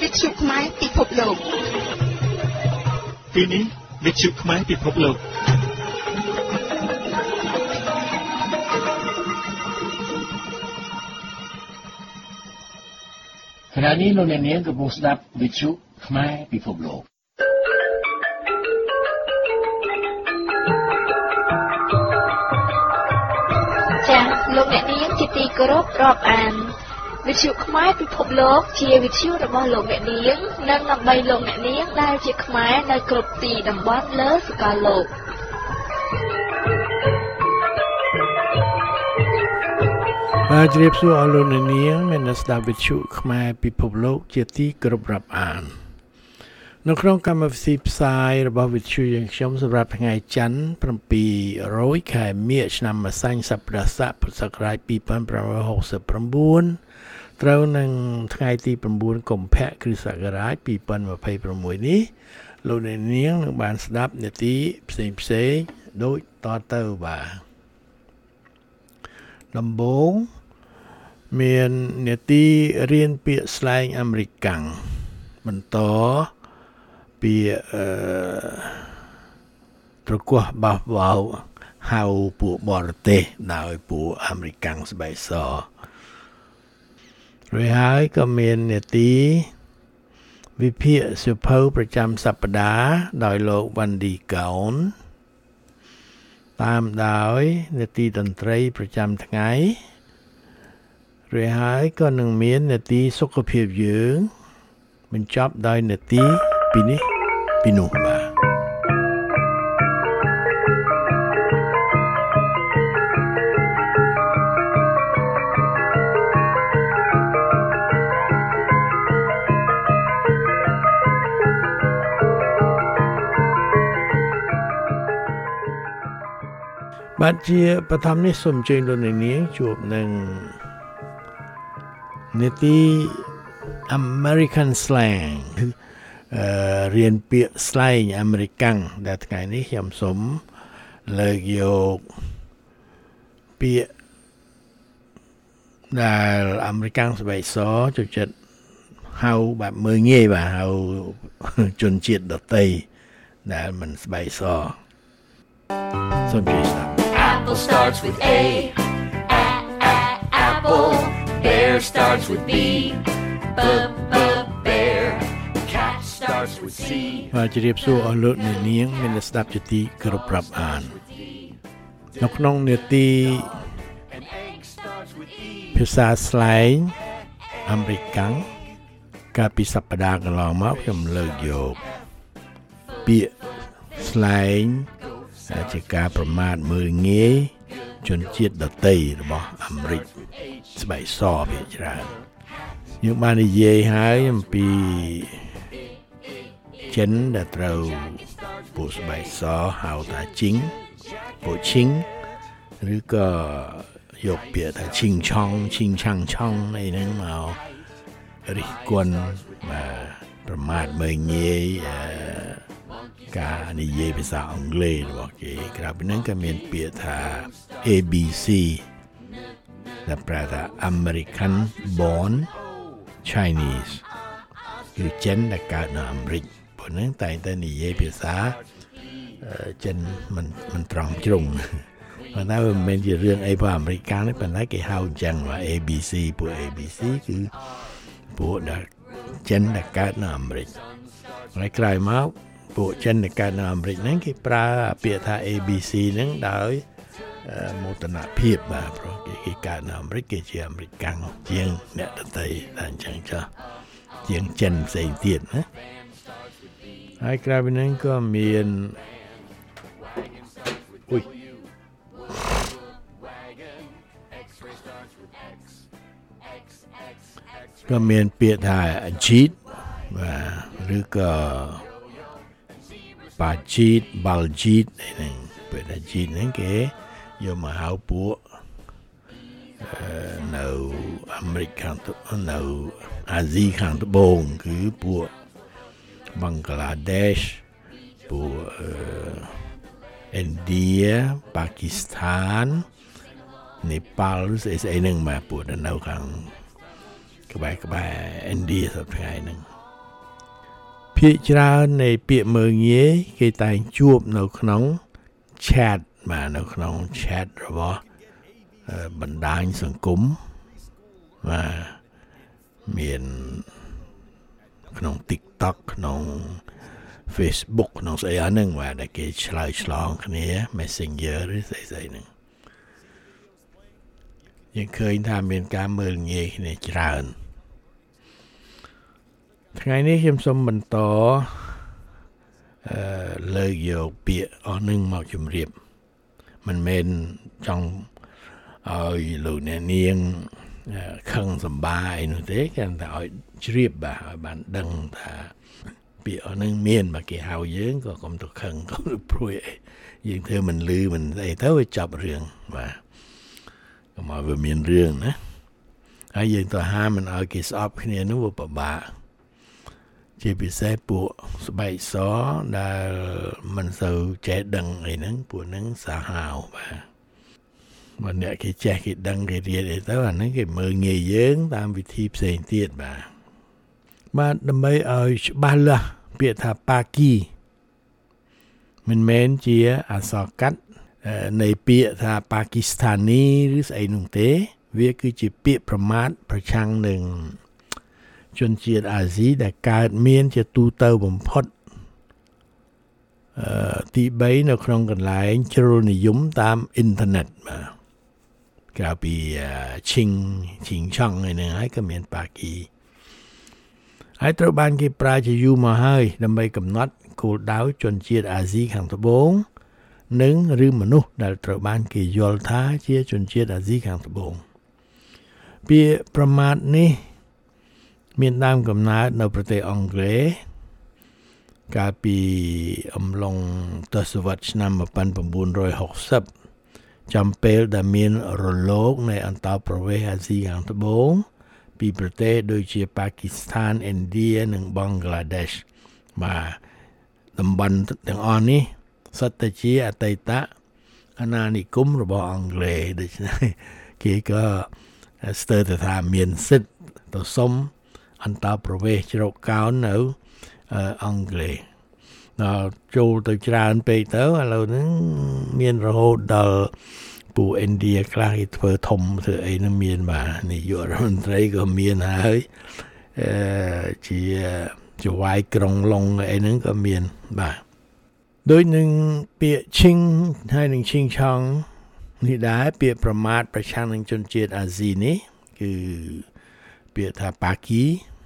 វិទ្យុខ្មែរពិភពលោកពេលនេះវិទ្យុខ្មែរពិភពលោកខណៈនេះលោកអ្នកនាងកំពុងស្ដាប់វិទ្យុខ្មែរពិភពលោកចា៎លោកអ្នកនាងជាទីគោរពរាប់អានវិទ្យុខ្មែរពិភពលោកជាវិទ្យុរបស់លោកអ្នកនាងនិងដើម្បីលោកអ្នកនាងដែលជាខ្មែរនៅគ្រប់ទីតំបន់លើសកលលោកបាទជ្រាបសួរអស់លោកអ្នកនាងមានស្ដាប់វិទ្យុខ្មែរពិភពលោកជាទីគោរពរាប់អាននៅក្នុងកម្មវិធីផ្សាយរបស់វិទ្យុយើងខ្ញុំសម្រាប់ថ្ងៃច័ន្ទ700ខែមិញឆ្នាំម្សាញ់សប្បុរស័កពុទ្ធសករាជ2569ត្រូវនឹងថ្ងៃទី9កុម្ភៈគ្រិស្តសករាជ2026នេះលោកអ្នកនាងនឹងបានស្ដាប់នាទីផ្សេងៗដូចតទៅបាទដំបូងមាននាទីរៀនពាក្យស្លែងអាមេរិកាំងបន្តពាក្យប្រកោះបោះបោហៅពួកបរទេសដោយពួកអាមេរិកាំងស្បែកសរួចហើយក៏មាននាទីវិភាគសៀវភៅប្រចាំសប្តាហ៍ដោយលោកវ៉ាន់ឌីកោនតាមដោយនាទីតន្ត្រីប្រចាំថ្ងៃរួចហើយក៏នឹងមាននាទីសុខភាពយើងបញ្ចប់ដោយនាទីពីនេះពីនោះបាទបាទជាបឋមនេះសូមអញ្ជើញលោកអ្នកនាងជួបនឹងនាទី American Slang រៀនពាក្យស្លែងអាមេរិកាំងដែលថ្ងៃនេះខ្ញុំសូមលើកយកពាក្យដែលអាមេរិកាំងស្បែកសចូលចិត្តហៅបែបមើលងាយបាទហៅជនជាតិដទៃដែលមិនស្បែកសសូមជឿស្ដាប់ Apple starts with A. Apple. Bear starts with B. Bear. Cat starts with C. បាទជម្រាបសួរអស់លោកអ្នកនាងមានស្ដាប់ជាទីគោរពរាប់អាននៅក្នុងនាទីភាសាស្លែងអាមេរិកាំងកាលពីសប្តាហ៍កន្លងមកខ្ញុំលើកយកពាក្យស្លែងជាការប្រមាថមើលងាយជនជាតិដទៃរបស់អាមេរិកស្បែកសភាគច្រើនយើងបាននិយាយហើយអំពីចិនដែលត្រូវពួកស្បែកសហៅថាជីងពួកឈីងឬក៏យកពាក្យថាឈីងឆងឈីងឆាំងឆងអីហ្នឹងមករិះគន់ប្រមាថមើលងាយការនិយាយភាសាអង់គ្លេសរបស់គេក្រៅពីហ្នឹងក៏មានពាក្យថា ABC ដែលប្រែថា American Born Chinese គឺចិនដែលកើតនៅអាមេរិកព្រោះហ្នឹងតែងតែនិយាយភាសាចិនមិនត្រង់ជ្រុងប៉ុន្តែមិនមែនជារឿងអីរបស់អាមេរិកទេប៉ុន្តែគេហៅអញ្ចឹងថា ABC ពួក ABC គឺពួកដែលចិនដែលកើតនៅអាមេរិកហើយក្រោយមកពួកចិនដែលកើតនៅអាមេរិកហ្នឹងគេប្រើពាក្យថា ABC ហ្នឹងដោយមោទនភាពបាទព្រោះគេកើតនៅអាមេរិកគេជាអាមេរិកកាំងជាងអ្នកដទៃតែអញ្ចឹងចាស់ជាងចិនផ្សេងទៀតណាហើយក្រៅពីហ្នឹងក៏មានក៏មានពាក្យថា Jeet បាទឬក៏បាជីតបាល់ជីតអីហ្នឹងពេលថាជីតហ្នឹងគេយកមកហៅពួកនៅអាមេរិកខាងនៅអាស៊ីខាងត្បូងគឺពួកបង់ក្លាដេសពួកឥណ្ឌាប៉ាគីស្ថាននេប៉ាល់ស្អីហ្នឹងមកពួកនៅខាងក្បែរឥណ្ឌាសប្តាហ៍ហ្នឹងភាគច្រើននៃពាក្យមើលងាយគេតែងជួបនៅក្នុង chat បាទនៅក្នុង chat របស់បណ្ដាញសង្គមបាទមានក្នុង TikTok ក្នុង Facebook ក្នុងស្អីអាហ្នឹងបាទដែលគេឆ្លើយឆ្លងគ្នា Messenger ឬស្អីៗហ្នឹងយើងឃើញថាមានការមើលងាយគ្នាច្រើនថ្ងៃនេះខ្ញុំសូមបន្តលើកយកពាក្យអស់នឹងមកជម្រាបមិនមែនចង់ឲ្យលោកអ្នកនាងខឹងសម្បាអីនោះទេគ្រាន់តែឲ្យជ្រាបបាទឲ្យបានដឹងថាពាក្យអស់នឹងមានមកគេហៅយើងក៏កុំទៅខឹងកុំទៅព្រួយអីយើងធ្វើមិនលឺមិនអីទៅវាចាប់រឿងបាទកុំឲ្យវាមានរឿងណាហើយយើងទៅហាមមិនឲ្យគេស្អប់គ្នានោះវាពិបាកជាពិសេសពួកស្បែកសដែលមិនសូវចេះដឹងអីហ្នឹងពួកហ្នឹងសាហាវបាទបើអ្នកគេចេះគេដឹងគេរៀនអីទៅអាហ្នឹងគេមើលងាយយើងតាមវិធីផ្សេងទៀតបាទដើម្បីឲ្យច្បាស់លាស់ពាក្យថាប៉ាគីមិនមែនជាអក្សរកាត់នៃពាក្យថាប៉ាគីស្ថានីឬស្អីនោះទេវាគឺជាពាក្យប្រមាថប្រឆាំងនឹងជនជាតិអាស៊ីដែលកើតមានជាទូទៅបំផុតទី3នៅក្នុងកន្លែងជ្រុលនិយមតាមអ៊ីនធឺណិតបាទក្រៅពីឈីងឆង់ឯហ្នឹងហើយក៏មានប៉ាគីហើយត្រូវបានគេប្រើជាយូរមកហើយដើម្បីកំណត់គោលដៅជនជាតិអាស៊ីខាងត្បូងនិងឬមនុស្សដែលត្រូវបានគេយល់ថាជាជនជាតិអាស៊ីខាងត្បូងពាក្យប្រមាថនេះមានដើមកំណើតនៅប្រទេសអង់គ្លេសកាលពីអំឡុងទសវត្សរ៍ឆ្នាំ1960ចំពេលដែលមានរលកនៃអន្តោប្រវេសន៍អាស៊ីខាងត្បូងពីប្រទេសដូចជាប៉ាគីស្ថានឥណ្ឌានិងបង់ក្លាដេសបាទតំបន់ទាំងអស់នេះសុទ្ធតែជាអតីតអាណានិគមរបស់អង់គ្លេសដូច្នេះគេក៏ស្ទើរតែថាមានសិទ្ធិទៅសុំអន្តោប្រវេសន៍ជ្រកកោននៅអង់គ្លេសដល់ចូលទៅច្រើនពេកទៅឥឡូវហ្នឹងមានរហូតដល់ពួកឥណ្ឌាខ្លះគេធ្វើធំធ្វើអីហ្នឹងមានបាទនាយករដ្ឋមន្ត្រីក៏មានហើយជាវាយក្រុងឡុងអីហ្នឹងក៏មានបាទដូចនឹងពាក្យឈីងហើយនឹងឈីងឆង់នេះដែរពាក្យប្រមាថប្រឆាំងនឹងជនជាតិអាស៊ីនេះគឺពាក្យថាប៉ាគី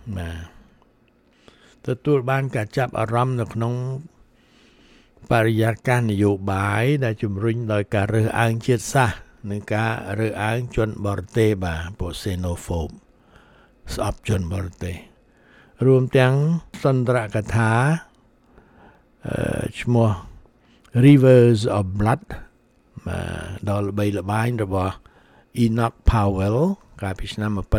បាទទទួលបានការចាប់អារម្មណ៍នៅក្នុងបរិយាកាសនយោបាយដែលជំរុញដោយការរើសអើងជាតិសាសន៍និងការរើសអើងជនបរទេសបាទពួក xenophobe ស្អប់ជនបរទេសរួមទាំងសន្ទរកថាឈ្មោះ Rivers of Blood ដល់ល្បីល្បាញរបស់ Enoch Powell កាលពីឆ្នាំ1968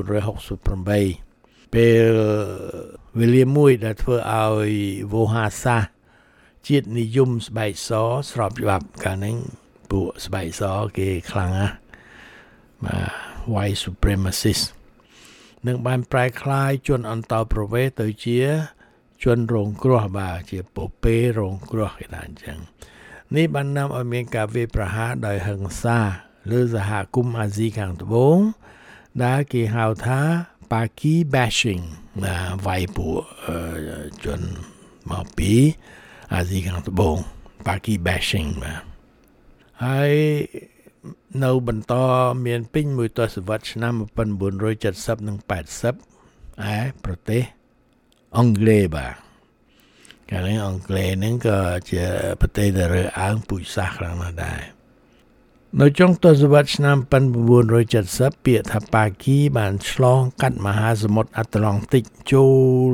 ពេលវេលាមួយដែលធ្វើឲ្យវោហាសាសជាតិនិយមស្បែកសស្របច្បាប់កាលហ្នឹងពួកស្បែកសគេខ្លាំងណាស់បាទ white supremacist នឹងបានប្រែក្លាយជនអន្តោប្រវេសន៍ទៅជាជនរងគ្រោះបាទជាពពេរងគ្រោះគេថាអញ្ចឹងនេះបាននាំឲ្យមានការវាយប្រហារដោយហិង្សាលើសហគមន៍អាស៊ីខាងត្បូងដែលគេហៅថា Paki bashing វាយពួកជនមកពីអាស៊ីខាងត្បូង Paki bashing បាទហើយនៅបន្តមានពេញមួយទសវត្សរ៍ឆ្នាំ1970និង80ឯប្រទេសអង់គ្លេសបាទកាលនេះអង់គ្លេសហ្នឹងក៏ជាប្រទេសដែលរើសអើងពូជសាសន៍ខ្លាំងណាស់ដែរនៅចុងទសវត្សរ៍ឆ្នាំ1970ពាក្យថាប៉ាគីបានឆ្លងកាត់មហាសមុទ្រអាត្លង់តិកចូល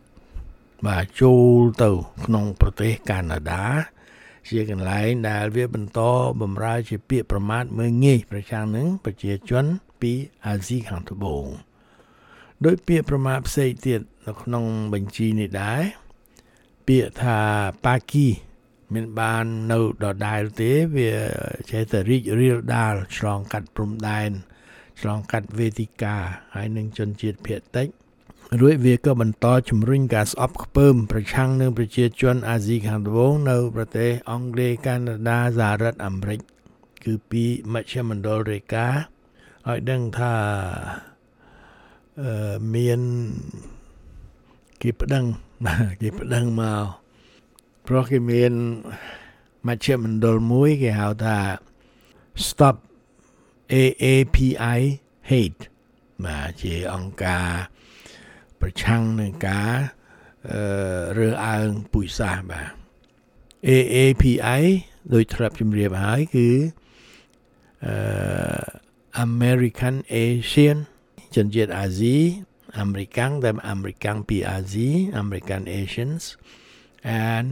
ទៅក្នុងប្រទេសកាណាដាជាកន្លែងដែលវាបន្តបម្រើជាពាក្យប្រមាថមើលងាយប្រឆាំងនឹងប្រជាជនពីអាស៊ីខាងត្បូងដោយពាក្យប្រមាថផ្សេងទៀតនៅក្នុងបញ្ជីនេះដែរពាក្យថាប៉ាគីមានបាននៅដដែលទេវាចេះតែរីករាលដាលឆ្លងកាត់ព្រំដែនឆ្លងកាត់វេទិកាហើយនឹងជនជាតិភាគតិចរួចវាក៏បន្តជំរុញការស្អប់ខ្ពើមប្រឆាំងនឹងប្រជាជនអាស៊ីខាងត្បូងនៅប្រទេសអង់គ្លេសកាណាដាសហរដ្ឋអាមេរិកគឺពីមជ្ឈមណ្ឌលរេកាឲ្យដឹងថាមានគេប្តឹងមកព្រោះគេមានមជ្ឈមណ្ឌលមួយគេហៅថា Stop AAPI Hate បាទជាអង្គការប្រឆាំងនឹងការរើសអើងពូជសាសន៍បាទ AAPI ដោយធ្លាប់ជម្រាបហើយគឺAmerican Asian ជនជាតិអាស៊ីអាមេរិកតែអាមេរិកពីអាស៊ី American Asians and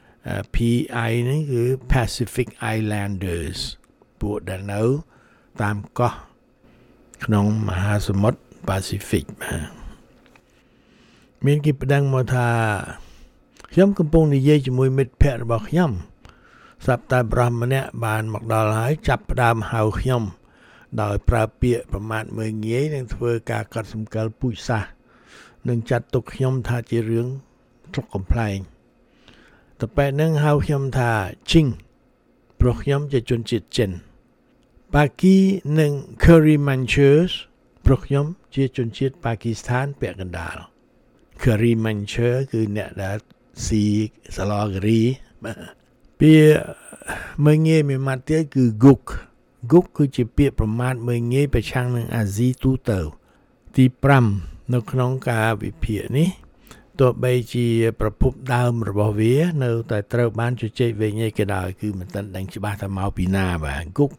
PI នេះគឺ Pacific Islanders ពួកដែលនៅតាមកោះក្នុងមហាសមុទ្រ Pacific បាទមានគេប្តឹងមកថាខ្ញុំកំពុងនិយាយជាមួយមិត្តភ័ក្តិរបស់ខ្ញុំស្រាប់តែប្រុសម្នាក់បានមកដល់ហើយចាប់ផ្ដើមហៅខ្ញុំដោយប្រើពាក្យប្រមាថមើលងាយនិងធ្វើការកត់សម្គាល់ពូជសាសន៍និងចាត់ទុកខ្ញុំថាជារឿងត្រកកំ pl ែងតែពេលហ្នឹងហៅខ្ញុំថាជីងព្រោះខ្ញុំជាជនជាតិចិនប៉ាគីនិង Curry Manchers ព្រោះខ្ញុំជាជនជាតិប៉ាគីស្ថានពាក់កណ្ដាល Curry Mancher គឺអ្នកដែលស៊ីសាឡការីពាក្យមើលងាយមួយម៉ាត់ទៀតគឺ Gook គឺជាពាក្យប្រមាថមើលងាយប្រឆាំងនឹងអាស៊ីទូទៅទី5នៅក្នុងការវិភាគនេះទោះបីជាប្រភពដើមរបស់វានៅតែត្រូវបានជជែកវែងក៏ដោយគឺមិនទាន់ដឹងច្បាស់ថាមកពីណាបាទ Gook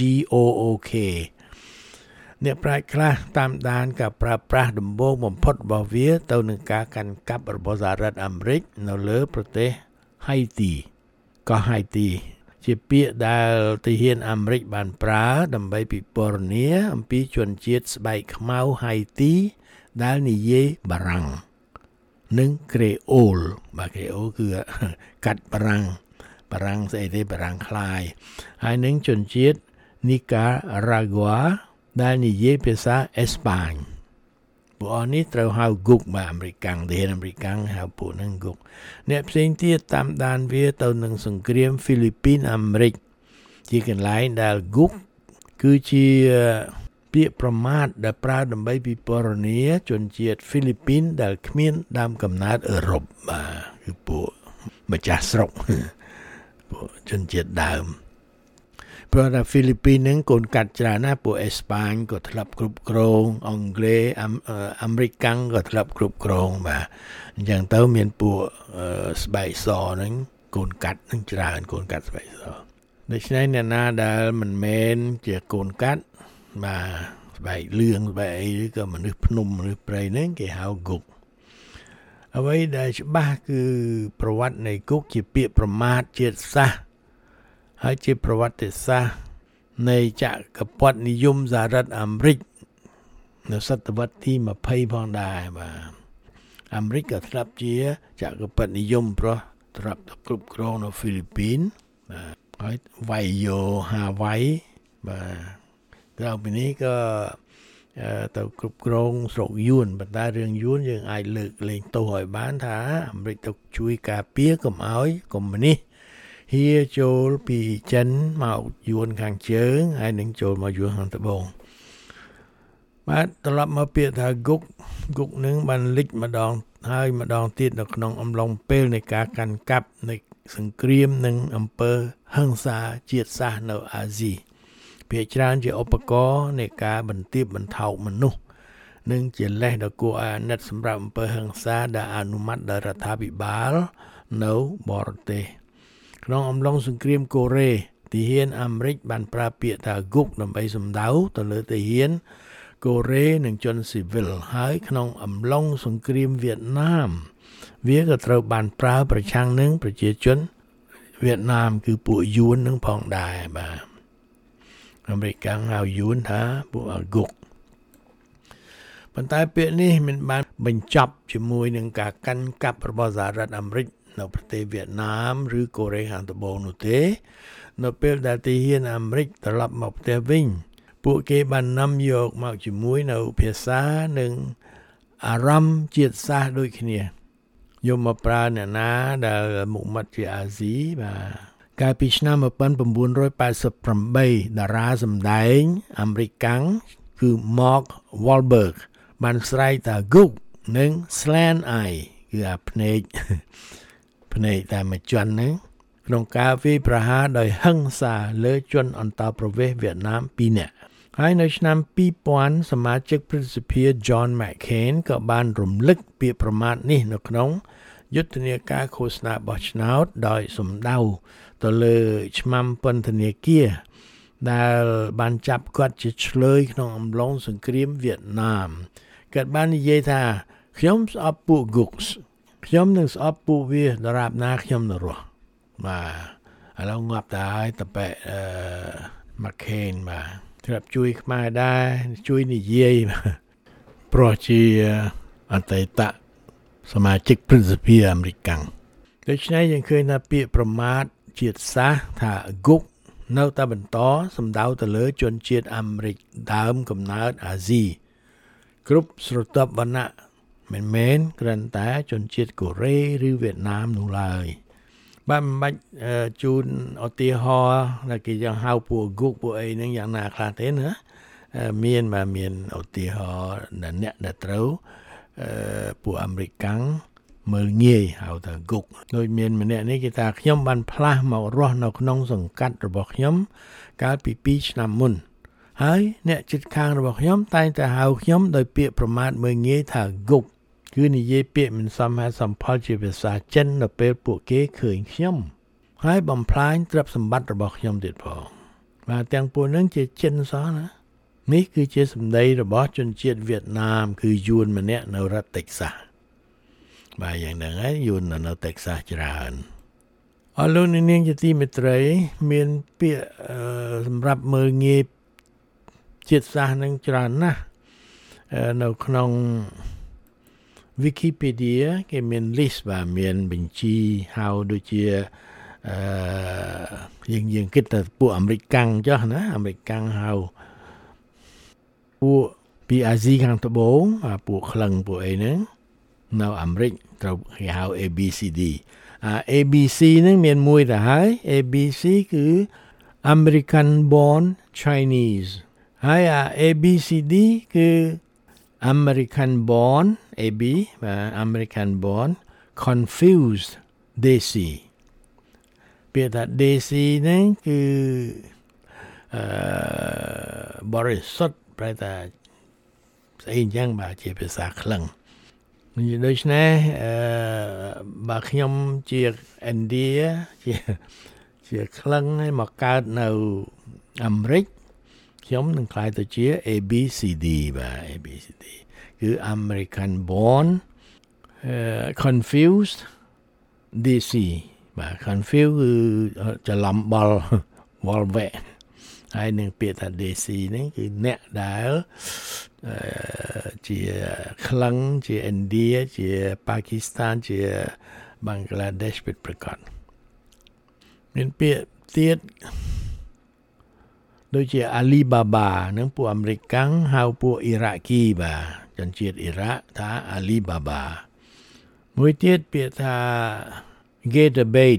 GOOK អ្នកប្រាជ្ញខ្លះតាមដានការប្រើប្រាស់ដំបូងបំផុតរបស់វាទៅនឹងការកាន់កាប់របស់សហរដ្ឋអាមេរិកនៅលើប្រទេសហៃទីកោះហៃទីជាពាក្យដែលទាហានអាមេរិកបានប្រើដើម្បីពិពណ៌នាអំពីជនជាតិស្បែកខ្មៅហៃទីដែលនិយាយបារាំងនិងក្រេអូលបាទក្រេអូលគឺកាត់បារាំងស្អីទេបារាំងខ្លាយហើយនឹងជនជាតិនីការ៉ាហ្គាដែលនិយាយភាសាអេស្ប៉ាញពួកអស់នេះត្រូវហៅ Gook បាទអាមេរិកទាហានអាមេរិកហៅពួកហ្នឹង Gook អ្នកផ្សេងទៀតតាមដានវាទៅនឹងសង្គ្រាមហ្វីលីពីនអាមេរិកជាកន្លែងដែល Gook គឺជាពាក្យប្រមាថដែលប្រើដើម្បីពិពណ៌នាជនជាតិហ្វីលីពីនដែលគ្មានដើមកំណើតអឺរ៉ុបបាទគឺពួកម្ចាស់ស្រុកពួកជនជាតិដើមព្រោះថាហ្វីលីពីនហ្នឹងកូនកាត់ច្រើនណាស់ពួកអេស្ប៉ាញក៏ធ្លាប់គ្រប់គ្រងអង់គ្លេសអាមេរិកក៏ធ្លាប់គ្រប់គ្រងបាទអញ្ចឹងទៅមានពួកស្បែកសហ្នឹងកូនកាត់ហ្នឹងច្រើនកូនកាត់ស្បែកសដូច្នេះអ្នកណាដែលមិនមែនជាកូនកាត់បាទស្បែកលឿងស្បែកអីឬក៏មនុស្សភ្នំមនុស្សព្រៃហ្នឹងគេហៅ Gook អ្វីដែលច្បាស់គឺប្រវត្តិនៃ Gook ជាពាក្យប្រមាថជាតិសាសន៍ហើយជាប្រវត្តិសាស្ត្រនៃចក្រពត្តិនិយមសហរដ្ឋអាមេរិកនៅសតវត្សទី20ផងដែរបាទអាមេរិកក៏ធ្លាប់ជាចក្រពត្តិនិយមព្រោះធ្លាប់គ្រប់គ្រងនៅហ្វីលីពីនបាទហើយវាយយកហាវ៉ៃបាទក្រៅពីនេះក៏ទៅគ្រប់គ្រងស្រុកយួនប៉ុន្តែរឿងយួនយើងអាចលើកលែងទោសឲ្យបានថាអាមេរិកទៅជួយការពារកុំឲ្យកុម្មុយនីសហ៊ាចូលពីចិនមកយួនខាងជើងហើយនឹងចូលមកយួនខាងត្បូងបាទត្រឡប់មកពាក្យថា Gook នឹងបានលេចម្ដងហើយម្ដងទៀតនៅក្នុងអំឡុងពេលនៃការកាន់កាប់នៃសង្គ្រាមនិងអំពើហិង្សាជាតិសាសន៍នៅអាស៊ីភាគច្រើនជាឧបករណ៍នៃការបន្ទាបបន្ថោកមនុស្សនិងជាលេសដ៏គួរឲ្យអាណិតសម្រាប់អំពើហិង្សាដែលអនុម័តដោយរដ្ឋាភិបាលនៅបរទេសក្នុងអំឡុងសង្គ្រាមកូរ៉េទាហានអាមេរិកបានប្រើពាក្យថា Gook ដើម្បីសំដៅទៅលើទាហានកូរ៉េនិងជនស៊ីវិលហើយក្នុងអំឡុងសង្គ្រាមវៀតណាមវាក៏ត្រូវបានប្រើប្រឆាំងនឹងប្រជាជនវៀតណាមគឺពួកយួននឹងផងដែរបាទអាមេរិកហៅយួនថាពួក Gook ប៉ុន្តែពាក្យនេះមិនបានបញ្ចប់ជាមួយនឹងការកាន់កាប់របស់សហរដ្ឋអាមេរិកនៅប្រទេសវៀតណាមឬកូរ៉េខាងត្បូងនោះទេនៅពេលដែលទាហានអាមេរិកត្រឡប់មកផ្ទះវិញពួកគេបាននាំយកមកជាមួយនៅភាសានិងអារម្មណ៍ជាតិសាសន៍ដូចគ្នាយកមកប្រើអ្នកណាដែលមុខមាត់ជាអាស៊ីបាទកាលពីឆ្នាំ1988តារាសម្ដែងអាមេរិកកាំងគឺ Mark Wahlberg បានស្រែកថា Gook និង Slant Eye គឺអាភ្នែកតែមួយជាន់ហ្នឹងក្នុងការវាយប្រហារដោយហិង្សាលើជនអន្តោប្រវេសន៍វៀតណាម2នាក់ហើយនៅឆ្នាំ2000សមាជិកព្រឹទ្ធសភា John McCain ក៏បានរំលឹកពាក្យប្រមាថនេះនៅក្នុងយុទ្ធនាការឃោសនាបោះឆ្នោតដោយសម្ដៅទៅលើឆ្មាំពន្ធនាគារដែលបានចាប់គាត់ជាឆ្លើយក្នុងអំឡុងសង្គ្រាមវៀតណាមគាត់បាននិយាយថាខ្ញុំស្អប់ពួក Gooks ខ្ញុំនឹងស្អប់ពួកវាដរាបណាខ្ញុំនៅរស់បាទឥឡូវងាប់ទៅហើយតបែMcCain បាទត្រាប់ជួយខ្មែរដែរជួយនិយាយព្រោះជាអតីតសមាជិកព្រឹទ្ធសភាអាមេរិកកាំងដូច្នេះយើងឃើញថាពាក្យប្រមាថជាតិសាសន៍ថា Gook នៅតែបន្តសំដៅទៅលើជនជាតិអាមេរិកដើមកំណើតអាស៊ីគ្រប់ស្រទាប់វណ្ណៈមិនមែនគ្រាន់តែជនជាតិកូរ៉េឬវៀតណាមនោះឡើយបាទមិនបាច់ជូនឧទាហរណ៍ដែលគេយ៉ាងហៅពួក Gook ពួកអីហ្នឹងយ៉ាងណាខ្លះទេណាមានឧទាហរណ៍អ្នកដែលត្រូវពួកអាមេរិកកាំងមើលងាយហៅថា Gook ដូចមានម្នាក់នេះគេថាខ្ញុំបានផ្លាស់មករស់នៅក្នុងសង្កាត់របស់ខ្ញុំកាលពី2ឆ្នាំមុនហើយអ្នកជិតខាងរបស់ខ្ញុំតែងតែហៅខ្ញុំដោយពាក្យប្រមាថមើលងាយថា Gook គឺនិយាយពាក្យមិនសមហេតុសមផលជាភាសាចិននៅពេលពួកគេឃើញខ្ញុំហើយបំផ្លាញទ្រព្យសម្បត្តិរបស់ខ្ញុំទៀតផងបាទទាំងពួកនឹងជាចិនសោះណានេះគឺជាសម្ដីរបស់ជនជាតិវៀតណាមគឺយួនម្នាក់នៅរដ្ឋ Texas បាទយ៉ាងហ្នឹងហើយយួននៅ Texas ច្រើនអរលោកនាងជាទីមេត្រីមានពាក្យសម្រាប់មើលងាយជាតិសាសន៍នឹងច្រើនណាស់នៅក្នុង Wikipedia គេមាន list បាទមានបញ្ជីហៅដូចជាយើងគិតថាពួកអាមេរិកកាំងចុះណាអាមេរិកកាំងហៅពួកពីអាស៊ីខាងត្បូងពួកក្លិង្គពួកអីហ្នឹងនៅអាមេរិកត្រូវគេហៅ ABCD ABC ហ្នឹងមានមួយទៅហើយ ABC គឺ American Born Chinese ហើយABCD គឺ American Born AB បាទ American Born Confused Desi ពាក្យថា Desi ហ្នឹងគឺបរិសុទ្ធប្រែថាស្អីអញ្ចឹងបាទជាភាសាក្លិង្គដូច្នេះបើខ្ញុំជាឥណ្ឌាជាក្លិង្គហើយមកកើតនៅអាមេរិកខ្ញុំនឹងក្លាយទៅជា ABCD បាទ ABCD គឺ American Born Confused DC បាទ Confused គឺច្រឡំបល់វល់វែហើយនឹងពាក្យថា DC ហ្នឹងគឺអ្នកដែលជាក្លិង្គជាឥណ្ឌាជាប៉ាគីស្ថានជាបង់ក្លាដេសពិតប្រាកដមានពាក្យទៀតដូចជា Alibaba នឹងពួកអាមេរិកកាំងហៅពួកអ៊ីរ៉ាគីបាទជនជាតិអ៊ីរ៉ាក់ថា Alibaba មួយទៀតពាក្យថា Gator Bait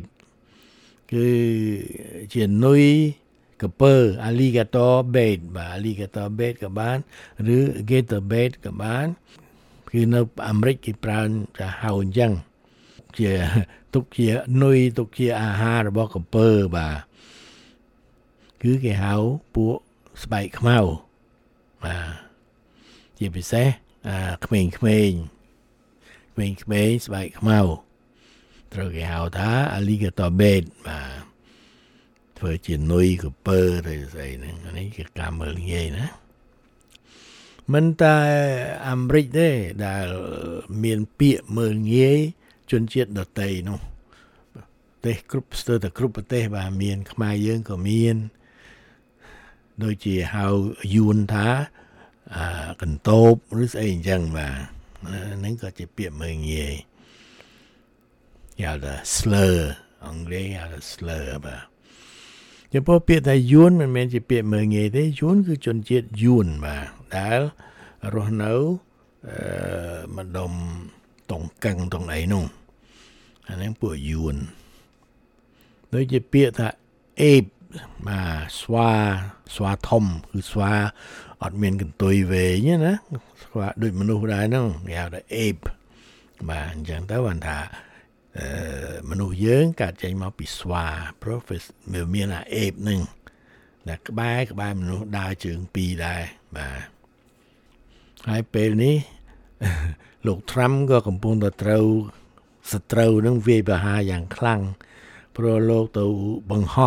គឺជានុយកពើ alligator bait បាទ alligator bait ក៏បានឬ gator bait ក៏បានគឺនៅអាមេរិកគេប្រើថាហៅអញ្ចឹងជាទុកជានុយទុកជាអាហាររបស់កពើបាទគឺគេហៅពួកស្បែកខ្មៅបាទជាពិសេសក្មេងៗស្បែកខ្មៅត្រូវគេហៅថា alligator bait បាទធ្វើជានុយកពើទៅស្អីហ្នឹងនេះគឺការមើលងាយណាមិនតែអាមេរិកទេដែលមានពាក្យមើលងាយជនជាតិដទៃនោះប្រទេសគ្រប់ស្ទើរតែគ្រប់ប្រទេសបាទមានខ្មែរយើងក៏មានដូចជាហៅយួនថាកន្តោបឬស្អីអញ្ចឹងបាទហ្នឹងក៏ជាពាក្យមើលងាយគេហៅថា slur អង់គ្លេសហៅថា slur បាទចំពោះពាក្យថាយួនមិនមែនជាពាក្យមើលងាយទេយួនគឺជនជាតិយួនបាទដែលរស់នៅម្ដុំតងកឹងតងអីនោះអាហ្នឹងពួកយួនដូចជាពាក្យថា ape បាទស្វាធំគឺស្វាអត់មានកន្ទុយវែងណាស្វាដូចមនុស្សដែរហ្នឹងគេហៅថា ape បាទអញ្ចឹងទៅបានថាមនុស្សយើងកើតចេញមកពីស្វាព្រោះវាមានអា ape ហ្នឹងតែក្បែរមនុស្សដើរជើងពីរដែរបាទហើយពេលនេះលោក Trump ក៏កំពុងតែត្រូវសត្រូវនឹងវាយប្រហារយ៉ាងខ្លាំងព្រោះលោកទៅបង្ហោះ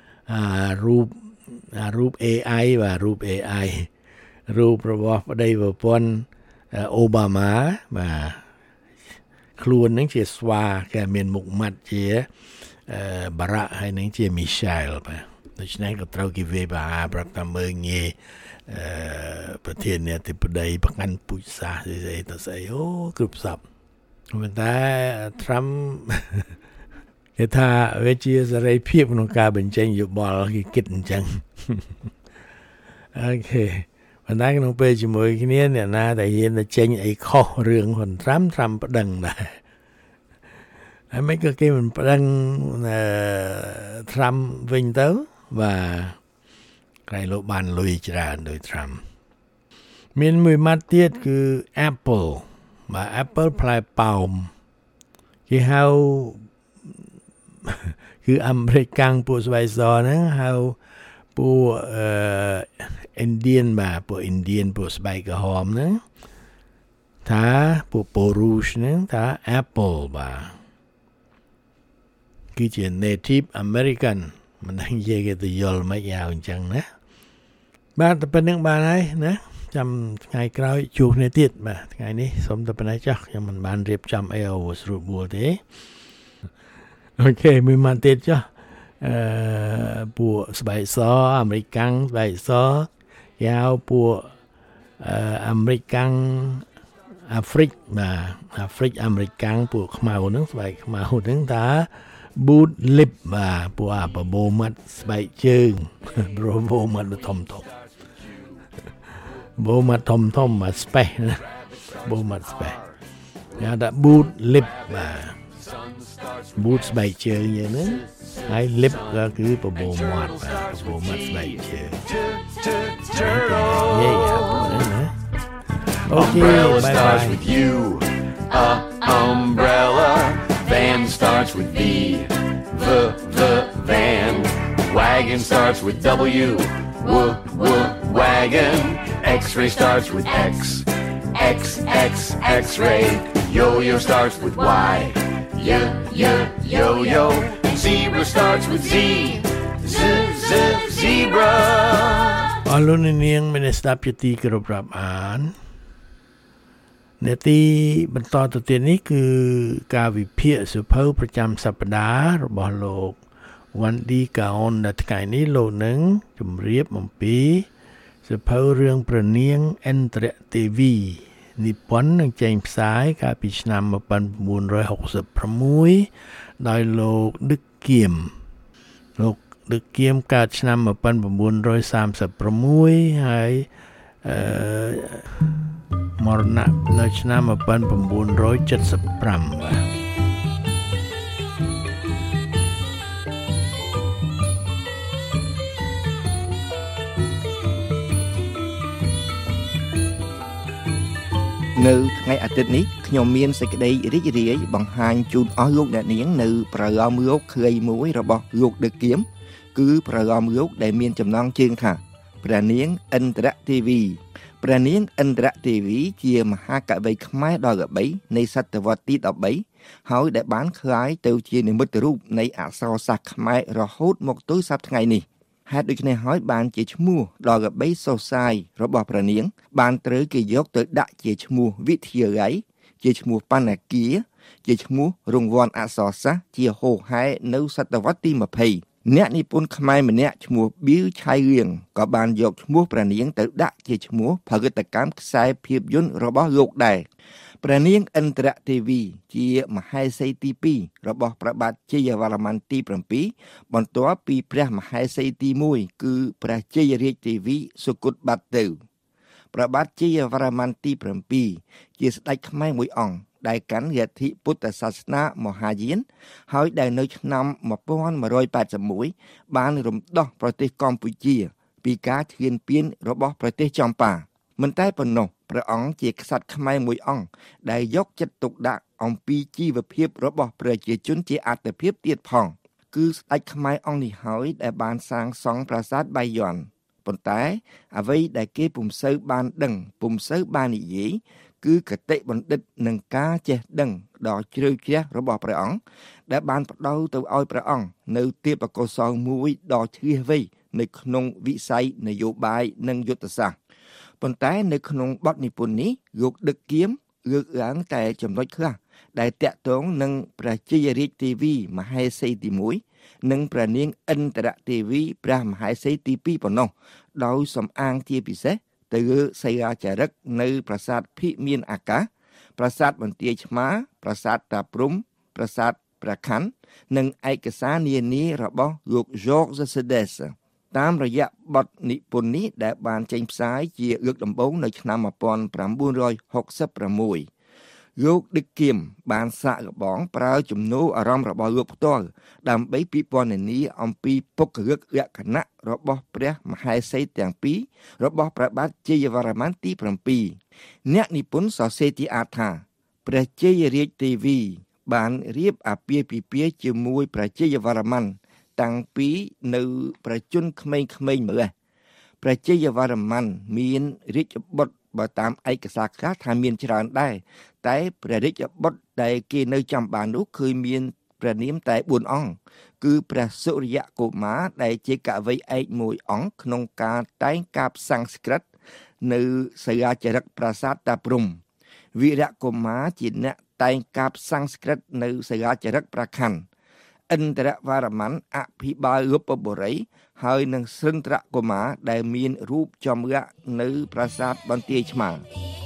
រូប AI បាទរូប AI រូបរបស់ប្តីប្រពន្ធអូបាម៉ាបាទខ្លួននឹងជាស្វាគេមានមុខម៉ាត់ជាបារ៉ាក់ហើយនឹងជា Michelle បាទដូច្នេះក៏ត្រូវគេវាយប្រហារប្រាប់ថាមើងងាយប្រធានាធិបតីប្រកាន់ពូជសាសន៍ស្អីទៅស្អីអូគ្រប់សពប៉ុន្តែ Trump គេថាវាជាសេរីភាពក្នុងការបញ្ចេញយោបល់គេគិតអញ្ចឹងអូខេប៉ុន្តែក្នុងពេលជាមួយគ្នាអ្នកណាដែលហ៊ានទៅចេញអីខុសរឿងហ៊ុនTrumpប្តឹងដែរហើយមិនក៏គេមិនប្តឹងTrump វិញទៅបាទក្រៃលោកបានលុយច្រើនដោយ Trump មានមួយម៉ាត់ទៀតគឺ Apple បាទ Apple ផ្លែប៉ោមគេហៅគឺអាមេរិកកាំងពួកស្បែកសហ្នឹងហៅពួកIndian បាទពួក Indian ពួកស្បែកក្រហមហ្នឹងថាពួក Porush ហ្នឹងថា Apple បាទគឺជា Native American មិនដឹងនិយាយគេទៅយល់មិនយ៉ាងអញ្ចឹងណាបាទតែប៉ុណ្្នឹងបានហើយណាចាំថ្ងៃក្រោយជួបគ្នាទៀតបាទថ្ងៃនេះសូមតែប៉ុណ្ណេះចុះខ្ញុំមិនបានរៀបចំអីឲ្យស្រួលបួលទេអូខេមួយម៉ាត់ទៀតចុះពួកស្បែកសអាមេរិកកាំងស្បែកសយ៉ាវពួកអាមេរិកកាំងអាហ្វ្រិកបាទអាហ្វ្រិកអាមេរិកកាំងពួកខ្មៅហ្នឹងស្បែកខ្មៅហ្នឹងថា boot lip បាទពួកអាបបោមាត់ស្បែកជើងបបោមាត់ធំបោមាត់ធំមកស្បេះណាបោមាត់ស្បេះយ៉ាថា boot lip បាទ boot ស្បែកជើងយ៉ាងហ្នឹងហើយ lip ក៏គឺបបោមាត់បាទបបោមាត់ស្បែកជើងយេយ៉ាណាអូខេ Umbrella bye starts bye with U. Umbrella. Van starts with V. Van. Wagon starts with W. Wagon. X-ray starts with X. X-ray. Yo-yo starts with Y. Yo-yo. Zebra starts with Z. Zebra. អរលោកនាងមានស្ដាប់ជាទីគោរពរាប់អាននាទីបន្តទៅទៀតនេះគឺការវិភាគសៀវភៅប្រចាំសប្តាហ៍របស់លោកវ៉ាន់ឌីកាអូននៅថ្ងៃនេះលោកនឹងជម្រាបអំពីសៀវភៅរឿងព្រះនាងឥន្ទ្រទេវីនិពន្ធនិងចេញផ្សាយកាលពីឆ្នាំ1966ដោយលោកដឹកគៀមកើតឆ្នាំ1936ហើយមរណៈនៅឆ្នាំ1975បាទនៅថ្ងៃអាទិត្យនេះខ្ញុំមានសេចក្តីរីករាយបង្ហាញជូនអស់លោកអ្នកនាងនៅប្រយោលលោកខ្លីមួយរបស់លោកដឹកគៀមគឺប្រយោលលោកដែលមានចំណងជើងថាព្រះនាងឥន្ទ្រទេវីព្រះនាងឥន្ទ្រទេវីជាមហាកវីខ្មែរដ៏ល្បីនៃសតវត្សទី13ហើយដែលបានក្លាយទៅជានិមិត្តរូបនៃអក្សរសាស្ត្រខ្មែររហូតមកទល់សព្វថ្ងៃនេះហេតុដូច្នេះហើយបានជាឈ្មោះដ៏ល្បីសុសសាយរបស់ព្រះនាងបានត្រូវគេយកទៅដាក់ជាឈ្មោះវិទ្យាល័យជាឈ្មោះបណ្ណាគារជាឈ្មោះរង្វាន់អក្សរសាស្ត្រជាហូហែនៅសតវត្សទី20អ្នកនិពន្ធខ្មែរម្នាក់ឈ្មោះប៊ីលឆៃរៀងក៏បានយកឈ្មោះព្រះនាងទៅដាក់ជាឈ្មោះផលិតកម្មខ្សែភាពយន្តរបស់លោកដែរព្រះនាងឥន្ទ្រទេវីជាមហេសីទី2របស់ព្រះបាទជ័យវរ្ម័នទី7បន្ទាប់ពីព្រះមហេសីទី1គឺព្រះជ័យរាជទេវីសុគតបាត់ទៅព្រះបាទជ័យវរ្ម័នទី7ជាស្ដេចខ្មែរមួយអង្គដែលកាន់លទ្ធិពុទ្ធសាសនាមហាយានហើយដែលនៅឆ្នាំ1181បានរំដោះប្រទេសកម្ពុជាពីការឈ្លានពានរបស់ប្រទេសចម្ប៉ាមិនតែប៉ុណ្ណោះព្រះអង្គជាក្សត្រខ្មែរមួយអង្គដែលយកចិត្តទុកដាក់អំពីជីវភាពរបស់ប្រជាជនជាអាទិភាពទៀតផងគឺស្ដេចខ្មែរអង្គនេះហើយដែលបានសាងសង់ប្រាសាទបាយ័នប៉ុន្តែអ្វីដែលគេពុំសូវបានដឹងពុំសូវបាននិយាយគឺគតិបណ្ឌិតនឹងការចេះដឹងដ៏ជ្រៅជ្រះរបស់ព្រះអង្គដែលបានផ្ដល់ទៅឲ្យព្រះអង្គនៅទេពកោសល្យមួយដ៏ជ្រាលវៃនៅក្នុងវិស័យនយោបាយនិងយុទ្ធសាស្ត្រប៉ុន្តែនៅក្នុងបទនិពន្ធនេះលោកដឹកគៀមលើកឡើងតែចំណុចខ្លះដែលតាក់ទងនឹងព្រះជ័យរាជទេវីមហេសីទី1និងព្រះនាងឥន្ទ្រទេវីព្រះមហេសីទី2ប៉ុណ្ណោះដោយសំអាងជាពិសេសទៅលើសីហាចារឹកនៅប្រាសាទភិមានអាកាសប្រាសាទបន្ទាយឆ្មាប្រាសាទតាព្រំប្រាសាទព្រះខ័ននិងឯកសារនានារបស់លោក Georges Sedes តាមរយៈបទនិពន្ធនេះដែលបានចេញផ្សាយជាលើកដំបូងនៅឆ្នាំ1966លោកដឹកគៀមបានសាកល្បងប្រើជំនោរអារម្មណ៍របស់លោកផ្ទាល់ដើម្បីពិពណ៌នាអំពីពុក្ខរិកលក្ខណៈរបស់ព្រះមហេសីទាំងពីររបស់ព្រះបាទជ័យវរ្ម័នទី7អ្នកនិពន្ធសរសេរទីអាថាព្រះជ័យរាជទេវីបានរៀបអាពាហ៍ពិពាហ៍ជាមួយព្រះជ័យវរ្ម័នតាំងពីនៅប្រជជនក្មេងៗម្ល៉េះព្រះជ័យវរ្ម័នមានរាជបុត្របើតាមឯកសារខ្លះថាមានច្រើនដែរតែព្រះរាជបុត្រដែលគេនៅចាំបាននោះគឺមានព្រះនាមតែ4អង្គគឺព្រះសុរិយកុមារដែលជាកវីឯកមួយអង្គក្នុងការតែងកាព្យសំស្ក្រឹតនៅសីហាចារឹកប្រាសាទតាព្រំវីរកុមារជាអ្នកតែងកាព្យសំស្ក្រឹតនៅសីហាចារឹកព្រះខ័នឥន្ទ្រវរ្ម័នអភិបាលរូបបុរីហើយនឹងសឹន្ទ្រកុមារដែលមានរូបចំរៈនៅប្រាសាទបន្ទាយឆ្មា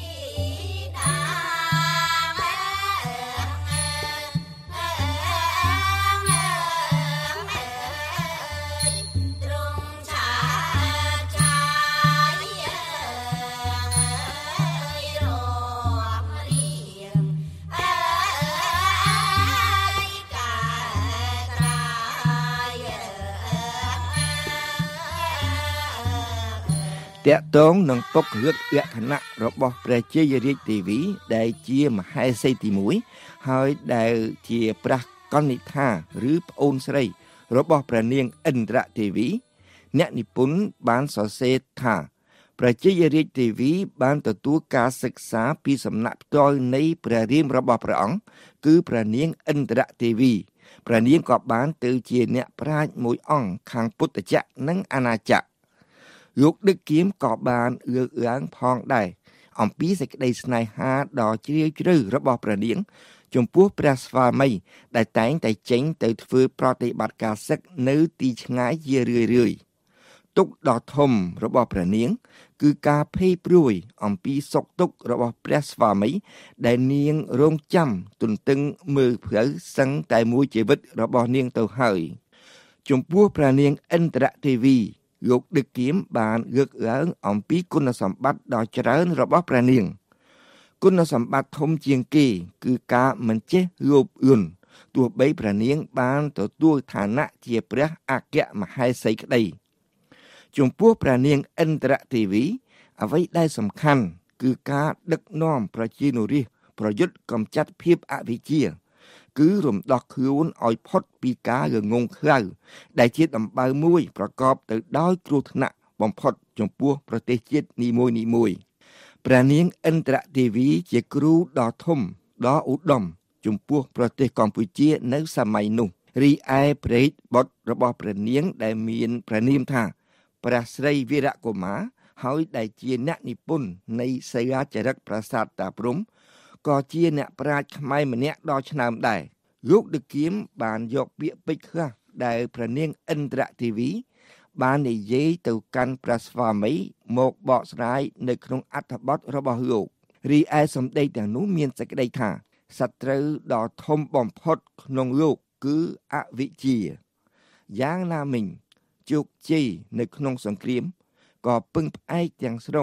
តាក់ទងនឹងពុក្ខរិកលក្ខណៈរបស់ព្រះជ័យរាជទេវីដែលជាមហេសីទី1ហើយដែលជាព្រះកនិដ្ឋាឬប្អូនស្រីរបស់ព្រះនាងឥន្ទ្រទេវីអ្នកនិពន្ធបានសរសេរថាព្រះជ័យរាជទេវីបានទទួលការសិក្សាពីសំណាក់ផ្ទាល់នៃព្រះរាមរបស់ព្រះអង្គគឺព្រះនាងឥន្ទ្រទេវីព្រះនាងក៏បានទៅជាអ្នកប្រាជ្ញមួយអង្គខាងពុទ្ធចក្រនិងអាណាចក្រលោកដឹកគៀមក៏បានលើកឡើងផងដែរអំពីសេចក្តីស្នេហាដ៏ជ្រាលជ្រៅរបស់ព្រះនាងចំពោះព្រះស្វាមីដែលតែងតែចេញទៅធ្វើប្រតិបត្តិការសឹកនៅទីឆ្ងាយជារឿយៗទុក្ខដ៏ធំរបស់ព្រះនាងគឺការភ័យព្រួយអំពីសុខទុក្ខរបស់ព្រះស្វាមីដែលនាងរងចាំទន្ទឹងមើលផ្លូវសឹងតែមួយជីវិតរបស់នាងទៅហើយចំពោះព្រះនាងឥន្ទ្រទេវីលោកដឹកគៀមបានលើកឡើងអំពីគុណសម្បត្តិដ៏ច្រើនរបស់ព្រះនាងគុណសម្បត្តិធំជាងគេគឺការមិនចេះលោភលន់ទោះបីព្រះនាងបានទទួលឋានៈជាព្រះអគ្គមហេសីក្តីចំពោះព្រះនាងឥន្ទ្រទេវីអ្វីដែលសំខាន់គឺការដឹកនាំប្រជានុរាស្ត្រប្រយុទ្ធកម្ចាត់ភាពអវិជ្ជាគឺរំដោះខ្លួនឲ្យផុតពីការងងខ្លៅដែលជាដំបៅមួយប្រកបទៅដោយគ្រោះថ្នាក់បំផុតចំពោះប្រទេសជាតិនីមួយៗព្រះនាងឥន្ទ្រទេវីជាគ្រូដ៏ធំដ៏ឧត្តមចំពោះប្រទេសកម្ពុជានៅសម័យនោះរីឯព្រះរាជបុត្ររបស់ព្រះនាងដែលមានព្រះនាមថាព្រះស្រីវីរកុមារហើយដែលជាអ្នកនិពន្ធនៃសីហាចារឹកប្រាសាទតាព្រំក៏ជាអ្នកប្រាជ្ញខ្មែរម្នាក់ដ៏ឆ្នើមដែរលោកដឹកគៀមបានយកពាក្យពេចន៍ខ្លះដែលព្រះនាងឥន្ទ្រទេវីបាននិយាយទៅកាន់ព្រះស្វាមីមកបកស្រាយនៅក្នុងអត្ថបទរបស់លោករីឯសម្ដីទាំងនោះមានសេចក្តីថាសត្រូវដ៏ធំបំផុតក្នុងលោកគឺអវិជ្ជាយ៉ាងណាមិញជោគជ័យនៅក្នុងសង្គ្រាមក៏ពឹងផ្អែកទាំងស្រុង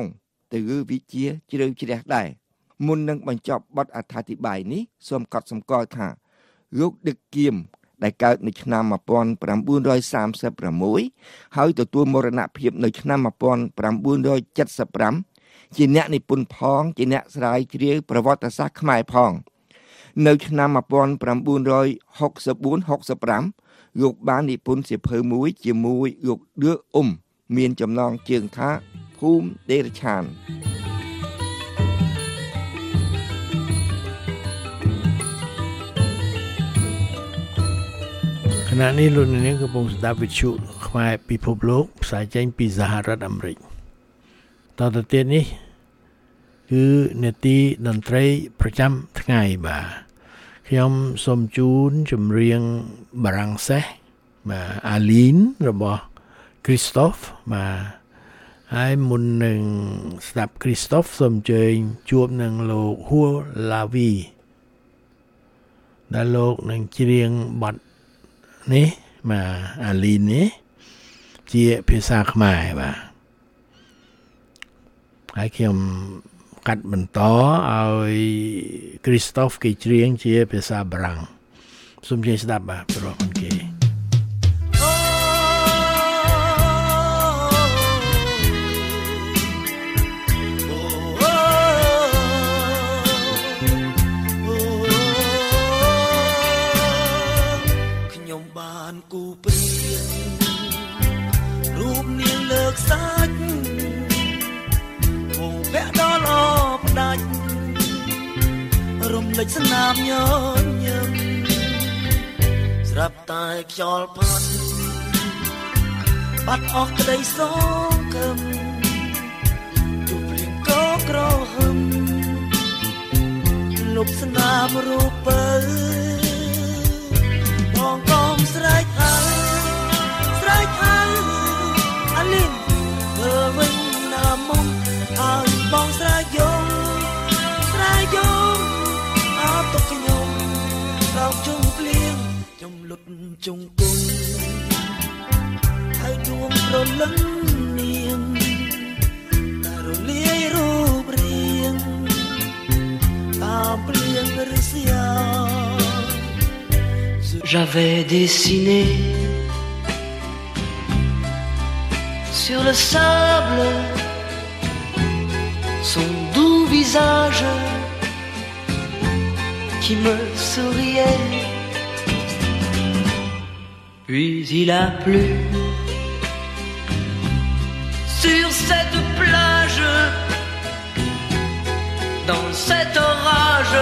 ទៅវិជាជ្រៅជ្រះដែរមុននឹងបញ្ចប់បទអត្ថាធិប្បាយនេះសូមកត់សម្គាល់ថាលោកដឹកគៀមដែលកើតនៅឆ្នាំ1936ហើយទទួលមរណភាពនៅឆ្នាំ1975ជាអ្នកនិពន្ធផងជាអ្នកស្រាវជ្រាវប្រវត្តិសាស្ត្រខ្មែរផងនៅឆ្នាំ1964-65លោកបាននិពន្ធសៀវភៅមួយជាមួយលោកឌឿអ៊ុំមានចំណងជើងថាភូមិដេរឆានขณะนี้លោកអ្នកនាងកំពុងស្ដាប់វិទ្យុខ្មែរពិភពលោកផ្សាយចេញពីសហរដ្ឋអាមេរិកតទៅទៀតនេះគឺនាទីតន្ត្រីប្រចាំថ្ងៃបាទខ្ញុំសូមជូនចម្រៀងបារាំងសេះបាទអាលីនរបស់ Christophe បាទហើយមុននឹងស្ដាប់ Christophe សូមអញ្ជើញជួបនឹងលោក Hua La Vie ដែលលោកនឹងច្រៀងបទនេះបាទអាលីននេះជាភាសាខ្មែរបាទហើយខ្ញុំកាត់បន្តឲ្យ Christophe គេច្រៀងជាភាសាបារាំងសូមជឿស្ដាប់បាទព្រោះមិនគេគូព្រៀងរូបនាងលើកសាច់វងភ័ក្រដ៏ល្អផ្ដាច់រំលេចស្នាមញញឹមស្រាប់តែខ្យល់ផាត់បាត់អស់ក្តីសង្ឃឹមទូព្រៀងក៏ក្រហមលុបស្នាមរូបពៅបងកុំស្រែកហៅអាលីនធ្វើវិញណាមុំឲ្យបងស្រែកយំអត់ទុកខ្ញុំក្រោកជុំភ្លៀងខ្ញុំលុតជង្គង់ហើយដួងប្រលឹងនាងតែរលាយរូបរាងតាមភ្លៀងរិស្យាJ'avais dessiné sur le sable son doux visage qui me souriait. Puis il a plu sur cette plage, dans cet orage.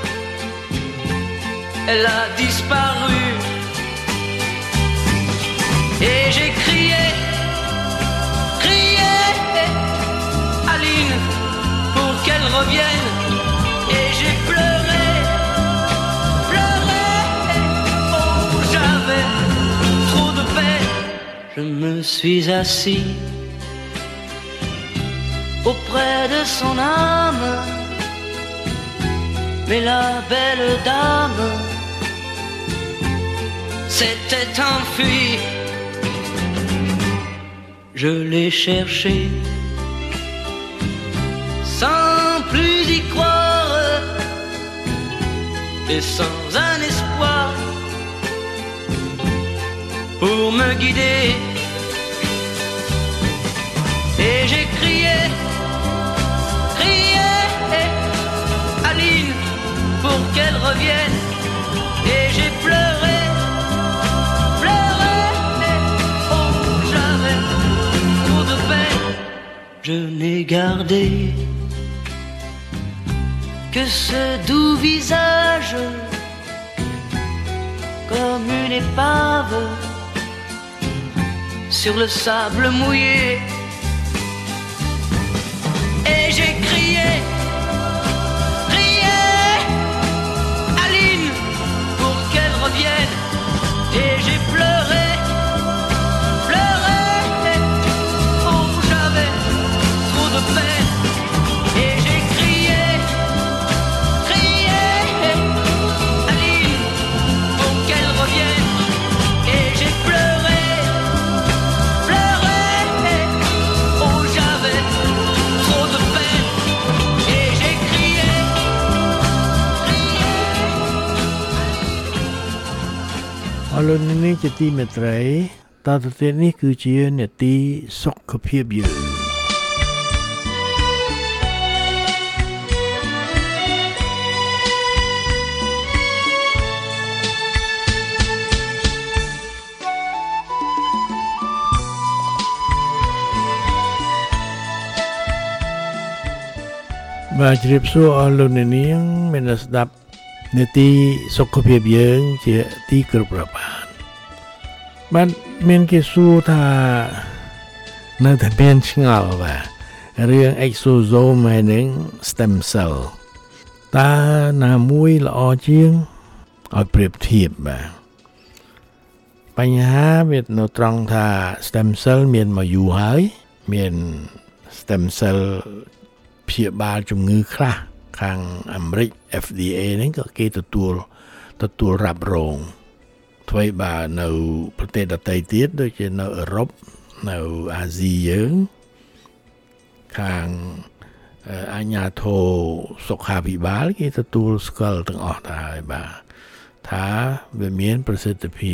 Elle a disparu et j'ai crié Aline pour qu'elle revienne et j'ai pleuré oh j'avais trop de peine. Je me suis assis auprès de son âme, mais la belle dame s'était enfuie. Je l'ai cherché sans plus y croire et sans un espoir pour me guider. Et j'ai crié Aline pour qu'elle revienne et j'ai pleuré oh j'avais trop de peine. Je n'ai gardé que ce doux visage comme une épave sur le sable mouillé. Et j'ai crié Aline pour qu'elle revienne et j'ai pleuré oh j'avais trop de peine et j'ai crié Aline pour qu'elle revienne et j'ai pleuré oh j'avais trop de peine. អរលោកនេះជាទីមេត្រីតទៅទៀតនេះគឺជានេតិសុខភាពយើងបាទជ្រាបសួរអស់លោកអ្នកនាងមានស្ដាប់នេតិសុខភាពយើងជាទីគោរពរាប់អានបាទមានគេសួរថានៅតែមានឆ្ងល់បាទរឿង exosome ហើយនឹង stem cell តើណាមួយល្អជាងឲ្យប្រៀបធៀបបាទបញ្ហាវានៅត្រង់ថា stem cell មានមកយូរហើយមាន stem cell ព្យាបាលជំងឺខ្លះខាងអាមេរិក FDA ហ្នឹងក៏គេទទួលរ៉ាប់រងថ្មីបើនៅប្រទេសដទៃទៀតដូចជានៅអឺរ៉ុបនៅអាស៊ីយើងខាងអាជ្ញាធរសុខាភិបាលគេទទួលស្គាល់ទាំងអស់ទៅហើយបាទថាវាមានប្រសិទ្ធភាព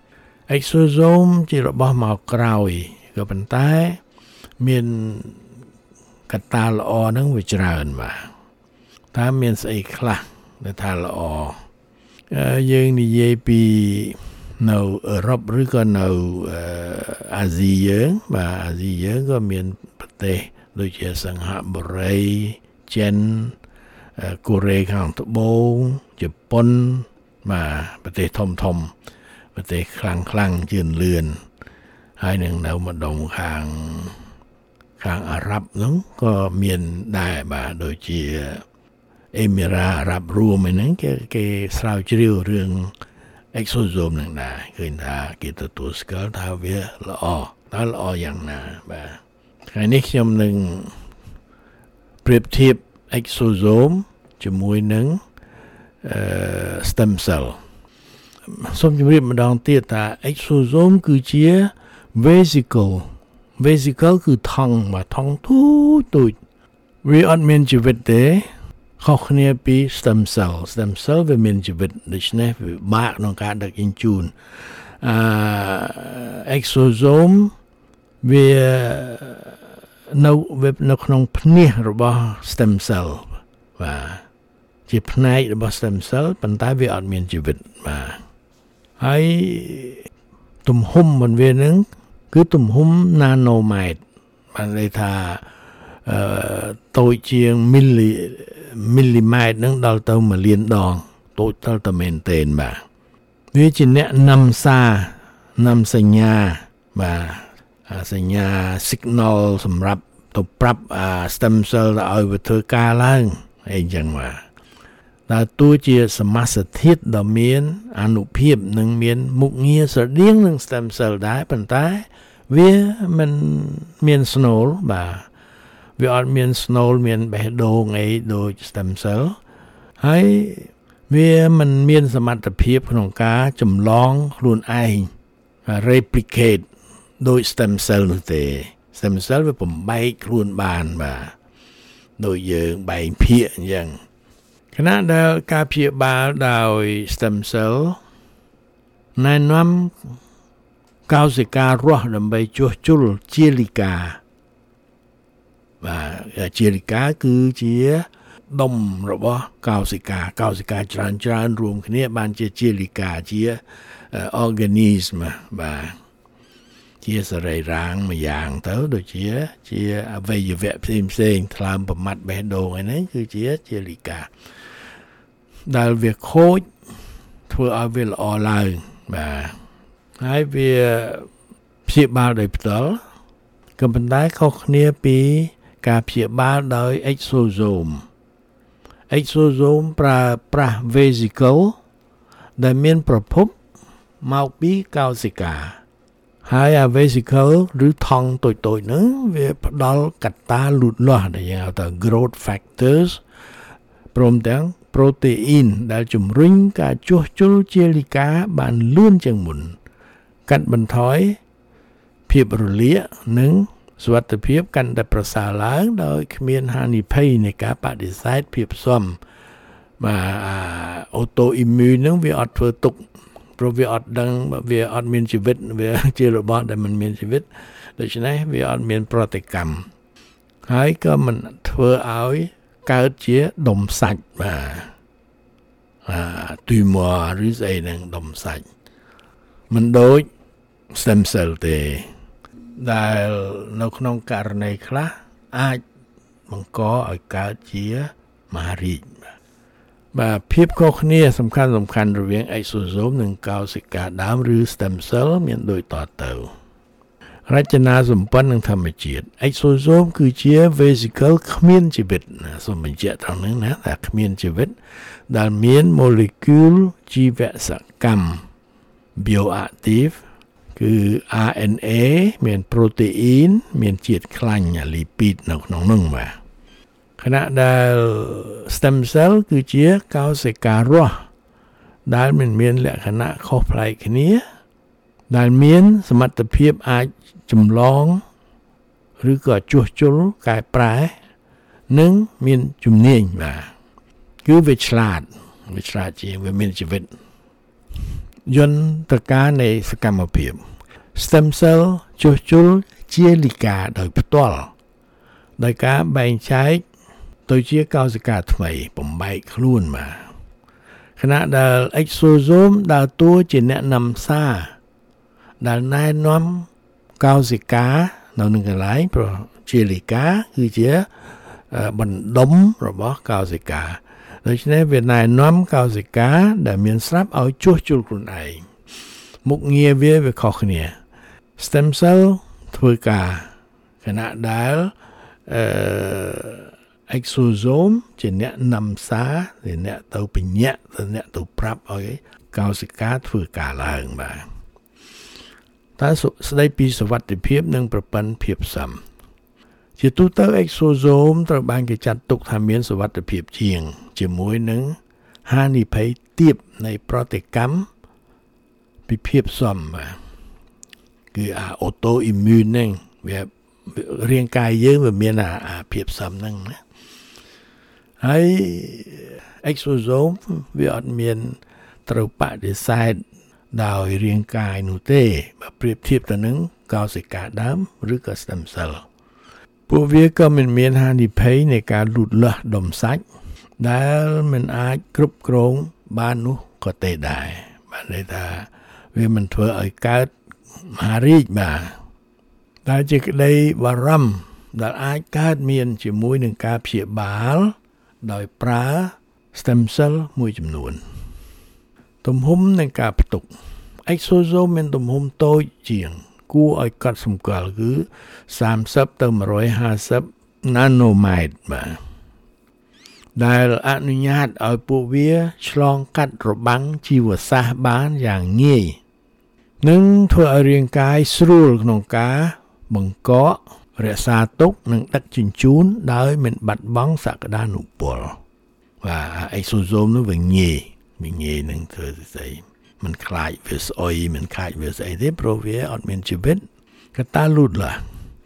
exosome ជារបស់មកក្រោយក៏ប៉ុន្តែមានកត្តាល្អហ្នឹងវាច្រើនបាទតើមានស្អីខ្លះដែលថាល្អយើងនិយាយពីនៅអឺរ៉ុបឬក៏នៅអាស៊ីយើងបាទអាស៊ីយើងក៏មានប្រទេសដូចជាសិង្ហបុរីចិនកូរ៉េខាងត្បូងជប៉ុនបាទប្រទេសធំប្រទេសខ្លាំងជឿនលឿនហើយនឹងនៅម្ដុំខាងអារ៉ាប់ហ្នឹងក៏មានដែរបាទដូចជាអេមីរ៉ាអារ៉ាប់រួមហ្នឹងគេស្រាវជ្រាវរឿង exosome ហ្នឹងដែរឃើញថាគេទទួលស្គាល់ថាវាល្អតើល្អយ៉ាងណាបាទថ្ងៃនេះខ្ញុំនឹងប្រៀបធៀប exosome ជាមួយនឹងstem cell សូមជម្រាបម្ដងទៀតថា exosome គឺជា vesicle គឺថង់ទូចវាអត់មានជីវិតទេខុសគ្នាពី stem cell វាមានជីវិតដូច្នេះវាបាក់ក្នុងការដឹកជញ្ជូនexosome វានៅក្នុងភ្នាសរបស់ stem cell បាទជាផ្នែករបស់ stem cell ប៉ុន្តែវាអត់មានជីវិតបាទហើយទំហំរបស់វានឹងគឺទំហំ nanometer បានន័យថាតូចជាងមីលីម៉ែត្រនឹងដល់ទៅ1លានដងតូចដល់តែមែនទែនបាទវាជាអ្នកនាំសញ្ញាបាទសញ្ញា signal សម្រាប់ទៅប្រាប់stem cell ឲ្យវាធ្វើការឡើងអីចឹងបាទដែលតួជាសមាសធាតុដ៏មានអានុភាពនិងមានមុខងារស្រដៀងនឹង stem cell ដែរប៉ុន្តែវាមិនមានស្នូលបាទវាអត់មានស្នូលមានបេះដូងអីដូច stem cell ហើយវាមិនមានសមត្ថភាពក្នុងការចម្លងខ្លួនឯង replicate ដូច stem cell នោះទេ stem cell វាបំបែកខ្លួនបានបាទដូចយើងបែកភាគអញ្ចឹងខណៈដែលការព្យាបាលដោយ stem cell ណែនាំកោសិការស់ដើម្បីជួសជុលជាលិកាបាទជាលិកាគឺជាដុំរបស់កោសិកាច្រើនរួមគ្នាបានជាជាលិកាជា organism បាទជាសរីរាង្គមួយយ៉ាងទៅដូចជាអវយវៈផ្សេងថ្លើមប្រមាត់បេះដូងអីហ្នឹងគឺជាជាលិកាដែលវាខូចធ្វើឲ្យវាល្អឡើងបាទហើយវាព្យាបាលដោយផ្ទាល់ក៏ប៉ុន្តែខុសគ្នាពីការព្យាបាលដោយ exosome ប្រើប្រាស់ vesicle ដែលមានប្រភពមកពីកោសិកាហើយអា vesicle ឬថង់តូចហ្នឹងវាផ្ដល់កត្តាលូតលាស់ដែលយើងហៅថា growth factors ព្រមទាំង protein ដែលជំរុញការជួសជុលជាលិកាបានលឿនជាងមុនកាត់បន្ថយភាពរលាកនិងសុវត្ថិភាពកាន់តែប្រសើរឡើងដោយគ្មានហានិភ័យនៃការបដិសេធភាពស៊ាំបាទ autoimmune ហ្នឹងវាអត់ធ្វើទុកព្រោះវាអត់ដឹងវាអត់មានជីវិតវាជារបស់ដែលមិនមានជីវិតដូច្នេះវាអត់មានប្រតិកម្មហើយក៏មិនធ្វើឲ្យកើតជាដុំសាច់បាទtumor ឬស្អីហ្នឹងដុំសាច់មិនដូច stem cell ទេដែលនៅក្នុងករណីខ្លះអាចបង្កឲ្យកើតជាមហារីកបាទភាពខុសគ្នាសំខាន់រវាង exosome និងកោសិកាដើមឬ stem cell មានដូចតទៅរចនាសម្ព័ន្ធនិងធម្មជាតិ exosome គឺជា vesicle គ្មានជីវិតសូមបញ្ជាក់ត្រង់ហ្នឹងណាថាគ្មានជីវិតដែលមាន molecule ជីវសកម្ម bioactive គឺ RNA មាន protein មានជាតិខ្លាញ់ lipid នៅក្នុងនោះបាទខណៈដែល stem cell គឺជាកោសិការស់ដែលមានលក្ខណៈខុសប្លែកគ្នាដែលមានសមត្ថភាពអាចចម្លងឬក៏ជួសជុលកែប្រែនិងមានជំនាញបាទគឺវាឆ្លាតជាវាមានជីវិតយន្តការនៃសកម្មភាព stem cell ជួសជុលជាលិកាដោយផ្ទាល់ដោយការបែងចែកទៅជាកោសិកាថ្មីបំបែកខ្លួនមកខណៈដែល exosome ដើរតួជាអ្នកនំសារដែលណែនាំកោសិកានៅនឹងកន្លែងព្រោះជាលិកាគឺជាបណ្ដុំរបស់កោសិកាដូច្នេះវាណែនាំកោសិកាដែលមានស្រាប់ឲ្យជួសជុលខ្លួនឯងមុខងារវាខុសគ្នា stem cell ធ្វើការខណៈដែល exosome ជាអ្នកនំសារជាអ្នកទៅបញ្ញាក់ទៅអ្នកទៅប្រាប់ឲ្យកោសិកាធ្វើការឡើងបាទតើស្ដីពីសុវត្ថិភាពនិងប្រព័ន្ធភាពផ្សំជាទូទៅ exosome ត្រូវបានគេចាត់ទុកថាមានសុវត្ថិភាពជាងជាមួយនឹងហានិភ័យទាបនៃប្រតិកម្មពីភាពផ្សំបាទគឺautoimmune ហ្នឹងវារាងកាយយើងវាមានភាពផ្សំហ្នឹងណាហើយ exosome វាអត់មានត្រូវបដិសេធដោយរាងកាយនោះទេបើប្រៀបធៀបទៅនឹងកោសិកាដើមឬក៏ stem cell ពួកវាក៏មិនមានហានិភ័យនៃការលូតលាស់ដុំសាច់ដែលមិនអាចគ្រប់គ្រងបាននោះក៏ទេដែរបានន័យថាវាមិនធ្វើឲ្យកើតមហារីកបាទតែជាក្តីបារម្ភដែលអាចកើតមានជាមួយនឹងការព្យាបាលដោយប្រើ stem cell មួយចំនួនទំហំនៃការផ្ទុក exosome មានទំហំតូចជាងគួរឲ្យកត់សម្គាល់គឺ30ទៅ150 nanometer បាទដែលអនុញ្ញាតឲ្យពួកវាឆ្លងកាត់របាំងជីវសាស្ត្របានយ៉ាងងាយនិងធ្វើឲ្យរាងកាយស្រួលក្នុងការបង្កករក្សាទុកនិងដឹកជញ្ជូនដោយមិនបាត់បង់សក្តានុពលបាទ exosome នោះវាងាយនឹងធ្វើស្អីមិនខ្លាចវាស្អុយមិនខ្លាចវាស្អីទេព្រោះវាអត់មានជីវិតកត្តាលូតលាស់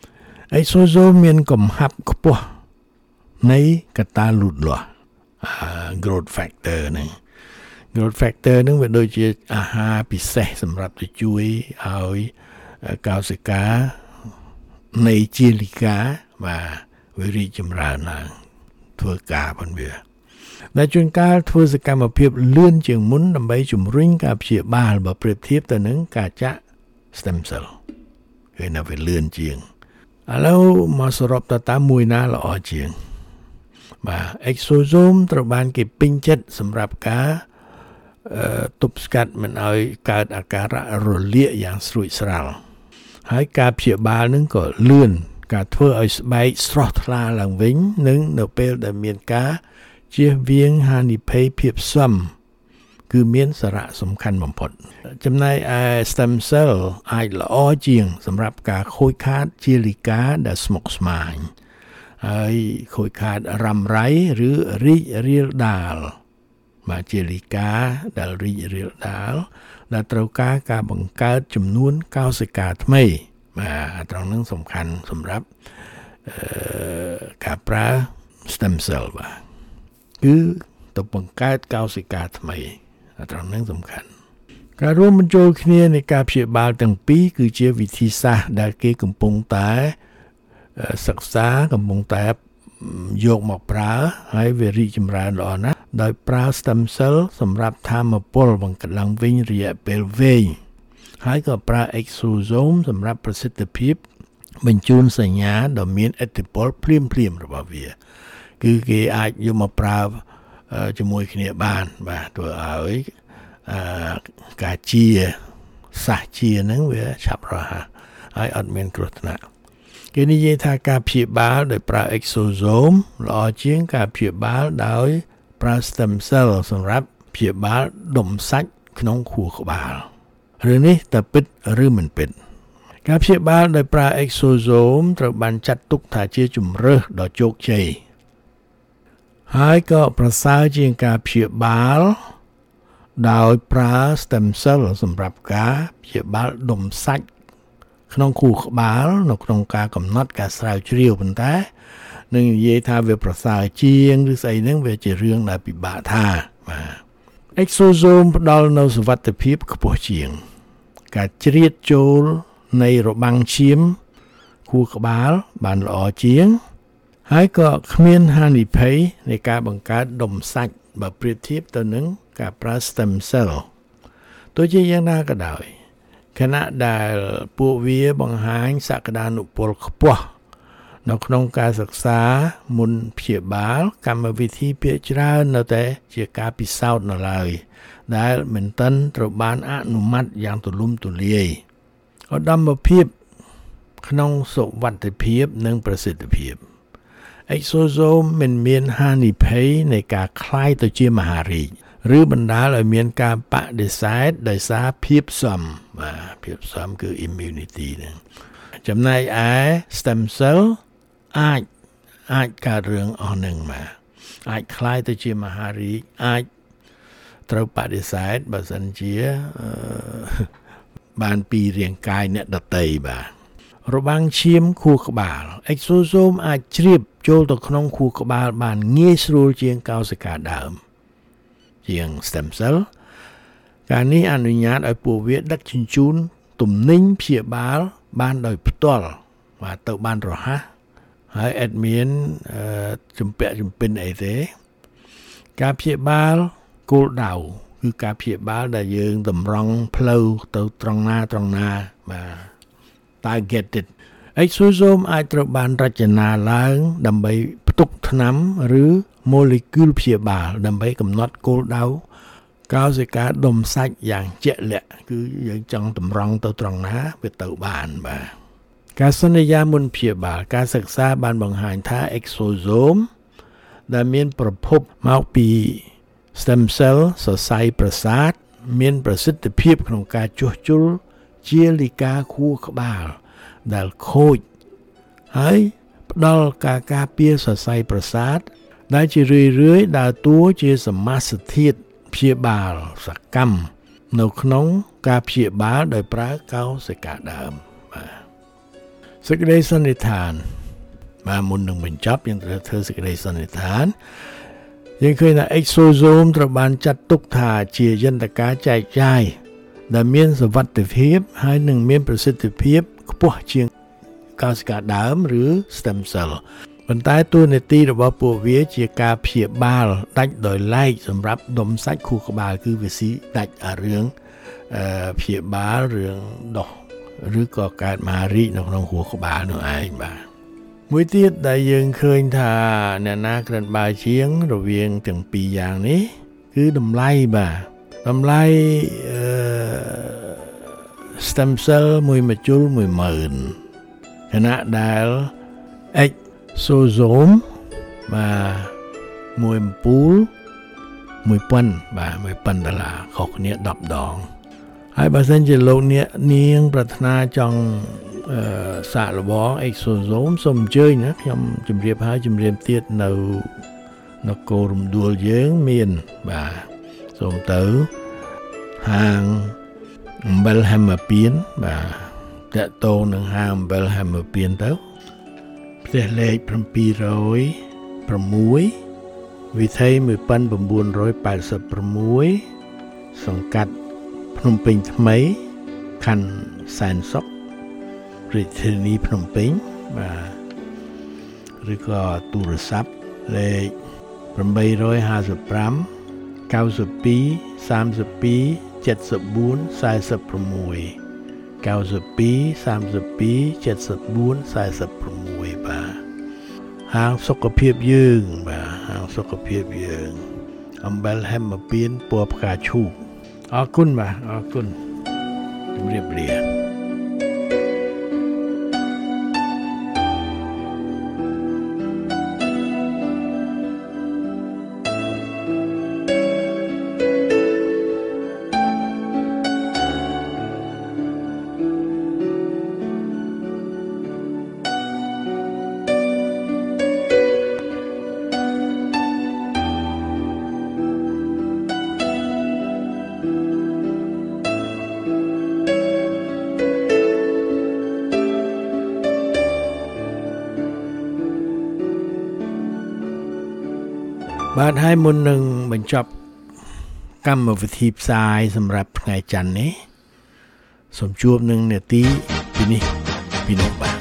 exosome មានកំហាប់ខ្ពស់នៃកត្តាលូតលាស់growth factor ហ្នឹង growth factor ហ្នឹងវាដូចជាអាហារពិសេសសម្រាប់ទៅជួយឲ្យកោសិកានៃជាលិកាបាទវារីកចម្រើនឡើងធ្វើការផងវាដែលជួនកាលធ្វើសកម្មភាពលឿនជាងមុនដើម្បីជំរុញការព្យាបាលបើប្រៀបធៀបទៅនឹងការចាក់ stem cell គឺនៅវាលឿនជាងឥឡូវមកសរុបតាមមួយណាល្អជាងបាទ exosome ត្រូវបានគេពេញចិត្តសម្រាប់ការទប់ស្កាត់មិនឲ្យកើតអាការៈរលាកយ៉ាងស្រួចស្រាល់ហើយការព្យាបាលនឹងក៏លឿនការធ្វើឲ្យស្បែកស្រស់ថ្លាឡើងវិញនិងនៅពេលដែលមានការជៀសវាងហានិភ័យភាពស៊ាំគឺមានសារៈសំខាន់បំផុតចំណែកឯ stem cell អាចល្អជាងសម្រាប់ការខូចខាតជាលិកាដែលស្មុគស្មាញហើយខូចខាតរ៉ាំរ៉ៃឬរីករាលដាលបាទជាលិកាដែលរីករាលដាលដែលត្រូវការបង្កើតចំនួនកោសិកាថ្មីបាទត្រង់ហ្នឹងសំខាន់សម្រាប់ការប្រើ stem cell បាទគឺទៅបង្កើតកោសិកាថ្មីត្រង់ហ្នឹងសំខាន់ការរួមបញ្ចូលគ្នានៃការព្យាបាលទាំងពីរគឺជាវិធីសាស្ត្រដែលគេកំពុងតែសិក្សាកំពុងតែយកមកប្រើហើយវារីកចម្រើនល្អណាស់ដោយប្រើ stem cell សម្រាប់ធម្មពលបង្កើតឡើងវិញរយៈពេលវែងហើយក៏ប្រើ exosome សម្រាប់ប្រសិទ្ធភាពបញ្ជូនសញ្ញាដ៏មានឥទ្ធិពលភ្លាមៗរបស់វាគឺគេអាចយកមកប្រើជាមួយគ្នាបានបាទធ្វើឲ្យការជាសាសជាហ្នឹងវាឆាប់រហ័សហើយអត់មានគ្រោះថ្នាក់គេនិយាយថាការព្យាបាលដោយប្រើ exosome ល្អជាងការព្យាបាលដោយប្រើ stem cell សម្រាប់ព្យាបាលដុំសាច់ក្នុងខួរក្បាលឬនេះតើពិតឬមិនពិតការព្យាបាលដោយប្រើ exosome ត្រូវបានចាត់ទុកថាជាជម្រើសដ៏ជោគជ័យហើយក៏ប្រសើរជាងការព្យាបាលដោយប្រើ stem cell សម្រាប់ការព្យាបាលដុំសាច់ក្នុងខួរក្បាលនៅក្នុងការកំណត់ការស្រាវជ្រាវប៉ុន្តែនឹងនិយាយថាវាប្រសើរជាងឬស្អីហ្នឹងវាជារឿងដែលពិបាកថាបាទ exosome ផ្ដល់នូវសុវត្ថិភាពខ្ពស់ជាងការជ្រៀតចូលនៃរបាំងឈាមខួរក្បាលបានល្អជាងហើយក៏គ្មានហានិភ័យនៃការបង្កើតដុំសាច់បើប្រៀបធៀបទៅនឹងការប្រើ stem cell ទោះជាយ៉ាងណាក៏ដោយខណៈដែលពួកវាបង្ហាញសក្តានុពលខ្ពស់នៅក្នុងការសិក្សាមុនព្យាបាលកម្មវិធីភាគច្រើននៅតែជាការពិសោធន៍នៅឡើយដែលមិនទាន់ត្រូវបានអនុម័តយ៉ាងទូលំទូលាយឧត្តមភាពក្នុងសុវត្ថិភាពនិងប្រសិទ្ធភាព exosome មិនមានហានិភ័យនៃការคล้ายទៅជាមហារីកឬបណ្ដាលឲ្យមានការបដិសេធដោយសារភាពស៊ាំបាទភាពស៊ាំគឺ immunity ហ្នឹងចំណែកឯ stem cell អាចកើតរឿងអស់ហ្នឹងមកអាចคล้ายទៅជាមហារីកអាចត្រូវបដិសេធបើសិនជាបានពីរាងកាយអ្នកដទៃបាទរបាំងឈាមខួរក្បាល exosome អាចជ្រាបចូលទៅក្នុងខួរក្បាលបានងាយស្រួលជាងកោសិកាដើមជាង stem cell ការនេះអនុញ្ញាតឲ្យពួកវាដឹកជញ្ជូនទំនិញព្យាបាលបានដោយផ្ទាល់បាទទៅបានរហ័សហើយអត់មានជំពាក់ជំពិនអីទេការព្យាបាលគោលដៅគឺការព្យាបាលដែលយើងតម្រង់ផ្លូវទៅត្រង់ណាបាទ targeted exosome អាចត្រូវបានរចនាឡើងដើម្បីផ្ទុកថ្នាំឬ molecule ព្យាបាលដើម្បីកំណត់គោលដៅកោសិកាដុំសាច់យ៉ាងជាក់លាក់គឺយើងចង់តម្រង់ទៅត្រង់ណាវាទៅបានបាទការសន្យាមុនព្យាបាលការសិក្សាបានបង្ហាញថា exosome ដែលមានប្រភពមកពី stem cell សរសៃប្រសាទមានប្រសិទ្ធភាពក្នុងការជួសជុលជាលិកាខួរក្បាលដែលខូចហើយផ្ដល់ការការពារសរសៃប្រសាទដែលជារឿយៗដើរតួជាសមាសធាតុព្យាបាលសកម្មនៅក្នុងការព្យាបាលដោយប្រើកោសិកាដើមបាទសេចក្តីសន្និដ្ឋានបាទមុននឹងបញ្ចប់យើងត្រូវធ្វើសេចក្តីសន្និដ្ឋានយើងឃើញថា exosome ត្រូវបានចាត់ទុកថាជាយន្តការចែកចាយដែលមានសុវត្ថិភាពហើយនឹងមានប្រសិទ្ធភាពខ្ពស់ជាងកោសិកាដើមឬ stem cell ប៉ុន្តែតួនាទីរបស់ពួកវាជាការព្យាបាលដាច់ដោយឡែកសម្រាប់ដុំសាច់ខួរក្បាលគឺវាស៊ីដាច់អារឿងព្យាបាលរឿងដោះឬក៏កើតមហារីកនៅក្នុងខួរក្បាលនោះឯងបាទមួយទៀតដែលយើងឃើញថាអ្នកណាក្រិនបើជាងរវាងទាំងពីរយ៉ាងនេះគឺតម្លៃបាទតម្លៃstem cell មួយមជុល 10000 ខណៈដែល exosome បាទមួយអំពូល 1000 បាទ $1000 ខុសគ្នា10ដងហើយបើសិនជាលោកអ្នកនាងប្រាថ្នាចង់សាកល្បង exosome សូមអញ្ជើញណាខ្ញុំជម្រាបហើយជម្រាបទៀតនៅនគររំដួលយើងមានបាទសូមទៅហាងអំបិលហេមពៀនបាទតកតងនឹងហាងអំបិលហេមពៀនទៅផ្ទះលេខ706វិថី1986សង្កាត់ភ្នំពេញថ្មីខណ្ឌសែនសុខរាជធានីភ្នំពេញបាទឬក៏ទូរស័ព្ទលេខ855 92 32 74 46 92 32 74 46បាទហាងសុខភាពយើងបាទហាងសុខភាពយើងអំបិលហេមពៀនពណ៌ផ្កាឈូកអរគុណបាទអរគុណជម្រាបលាបាទហើយមុននឹងបញ្ចប់កម្មវិធីផ្សាយសម្រាប់ថ្ងៃច័ន្ទនេះសូមជួបនឹងនាទីពីនេះពីនោះបាទ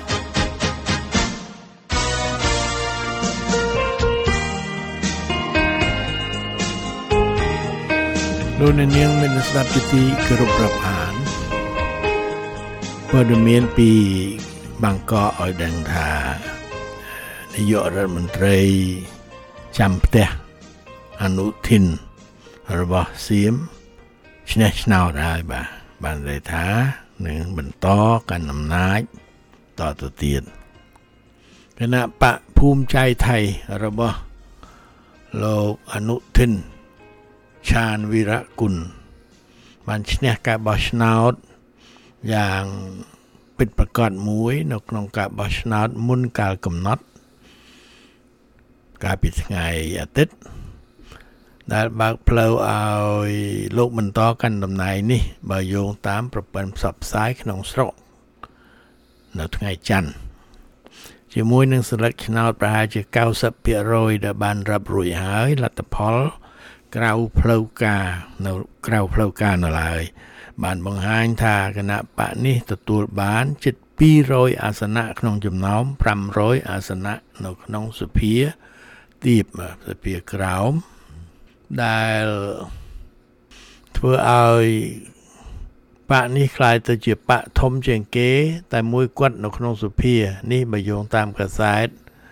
លោកអ្នកនាងមានស្ដាប់ជាទីគោរពរាប់អានព័ត៌មានពីបាងកកឲ្យដឹងថានាយករដ្ឋមន្ត្រីចាំផ្ទះអនុทินរបស់សៀមឆ្នះឆ្នោតហើយបាទបានន័យថានឹងបន្តកាន់អំណាចតទៅទៀតគណៈបកភូមិใจไทยរបស់លោកអនុทินឆានវីរគុណបានឈ្នះការបោះឆ្នោតយ៉ាងពិតប្រាកដមួយនៅក្នុងការបោះឆ្នោតមុនកាលកំណត់កាលពីថ្ងៃអាទិត្យដែលបើកផ្លូវឲ្យលោកបន្តកាន់តំណែងនេះបើយោងតាមប្រព័ន្ធផ្សព្វផ្សាយក្នុងស្រុកនៅថ្ងៃច័ន្ទជាមួយនឹងសិលឹកឆ្នោតប្រហែលជា 90% ដែលបានរាប់រួចហើយលទ្ធផលក្រៅផ្លូវការនៅឡើយបានបង្ហាញថាគណៈបកនេះទទួលបានជិត200អាសនៈក្នុងចំណោម500អាសនៈនៅក្នុងសភាទាបសភាក្រោមដែលធ្វើឲ្យបកនេះក្លាយទៅជាបកធំជាងគេតែមួយគត់នៅក្នុងសភានេះបើយោងតាមកាសែត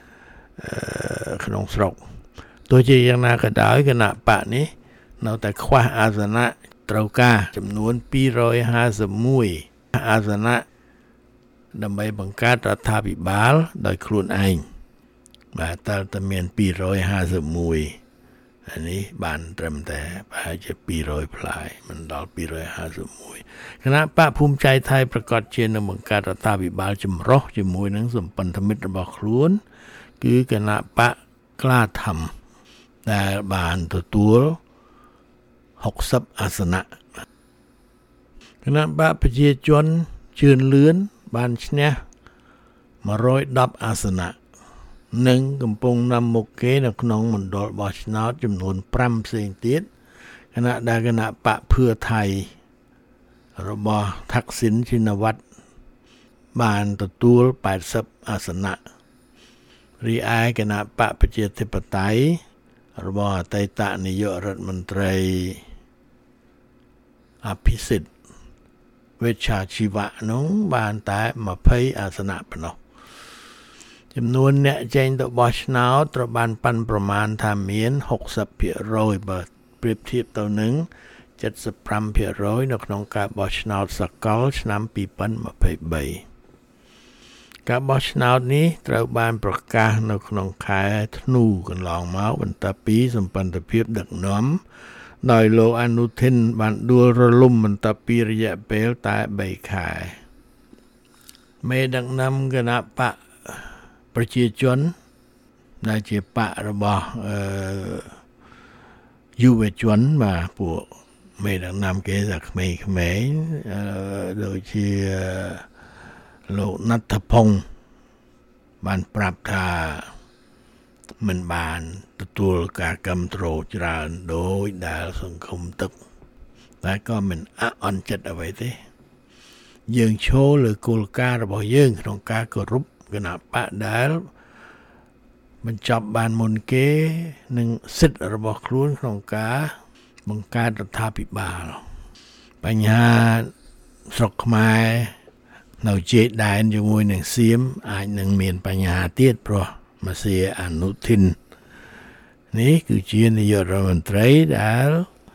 ក្នុងស្រុកទោះជាយ៉ាងណាក៏ដោយគណៈបកនេះនៅតែខ្វះអាសនៈត្រូវការចំនួន251អាសនៈដើម្បីបង្កើតរដ្ឋាភិបាលដោយខ្លួនឯងបាទតែមាន251អានេះបានត្រឹមតែប្រហែលជា200ផ្លាយមិនដល់251គណៈបកភូមិใจไทยប្រកាសជានឹងបង្កើតរដ្ឋាភិបាលចម្រុះជាមួយនឹងសម្ព័ន្ធមិត្តរបស់ខ្លួនគឺគណៈបកក្លាធម្មដែលបានទទួល60អាសនៈគណៈបកប្រជាជនជឿនលឿនបានឈ្នះ110អាសនៈនិងកំពុងនាំមុខគេនៅក្នុងមណ្ឌលបោះឆ្នោតចំនួន5ផ្សេងទៀតគណៈដែលគណៈបកភឿថៃរបស់ថាក់ស៊ីនชินวัตรបានទទួល80អាសនៈរីឯគណៈបកប្រជាធិបតេយ្យរបស់អតីតនាយករដ្ឋមន្ត្រីអភិសិទ្ធវេជ្ជជីវៈនោះបានតែ20អាសនៈប៉ុណ្ណោះចំនួនអ្នកចេញទៅបោះឆ្នោតត្រូវបានប៉ាន់ប្រមាណថាមាន 60% បើប្រៀបធៀបទៅនឹង 75% នៅក្នុងការបោះឆ្នោតសកលឆ្នាំ2023ការបោះឆ្នោតនេះត្រូវបានប្រកាសនៅក្នុងខែធ្នូកន្លងមកបន្ទាប់ពីសម្ព័ន្ធភាពដឹកនាំដោយលោកអនុทินបានដួលរលំបន្ទាប់ពីរយៈពេលតែ3ខែមេដឹកនាំគណៈបកប្រជាជនដែលជាបករបស់យុវជនបាទពួកមេដឹកនាំគេថាក្មេងៗដូចជាលោកណដ្ឋភង្សបានប្រាប់ថាមិនបានទទួលការគាំទ្រច្រើនដោយដែលសង្គមទឹកតែក៏មិនអន់ចិត្តអ្វីទេយើងឈរលើគោលការណ៍របស់យើងក្នុងការគោរពគណៈបកដែលបញ្ចប់បានមុនគេនិងសិទ្ធិរបស់ខ្លួនក្នុងការបង្កើតរដ្ឋាភិបាលបញ្ហាស្រុកខ្មែរនៅជាដែនជាមួយនឹងសៀមអាចនឹងមានបញ្ហាទៀតព្រោះម៉ាស៊ីអនុทิននេះគឺជានាយករដ្ឋមន្ត្រីដែល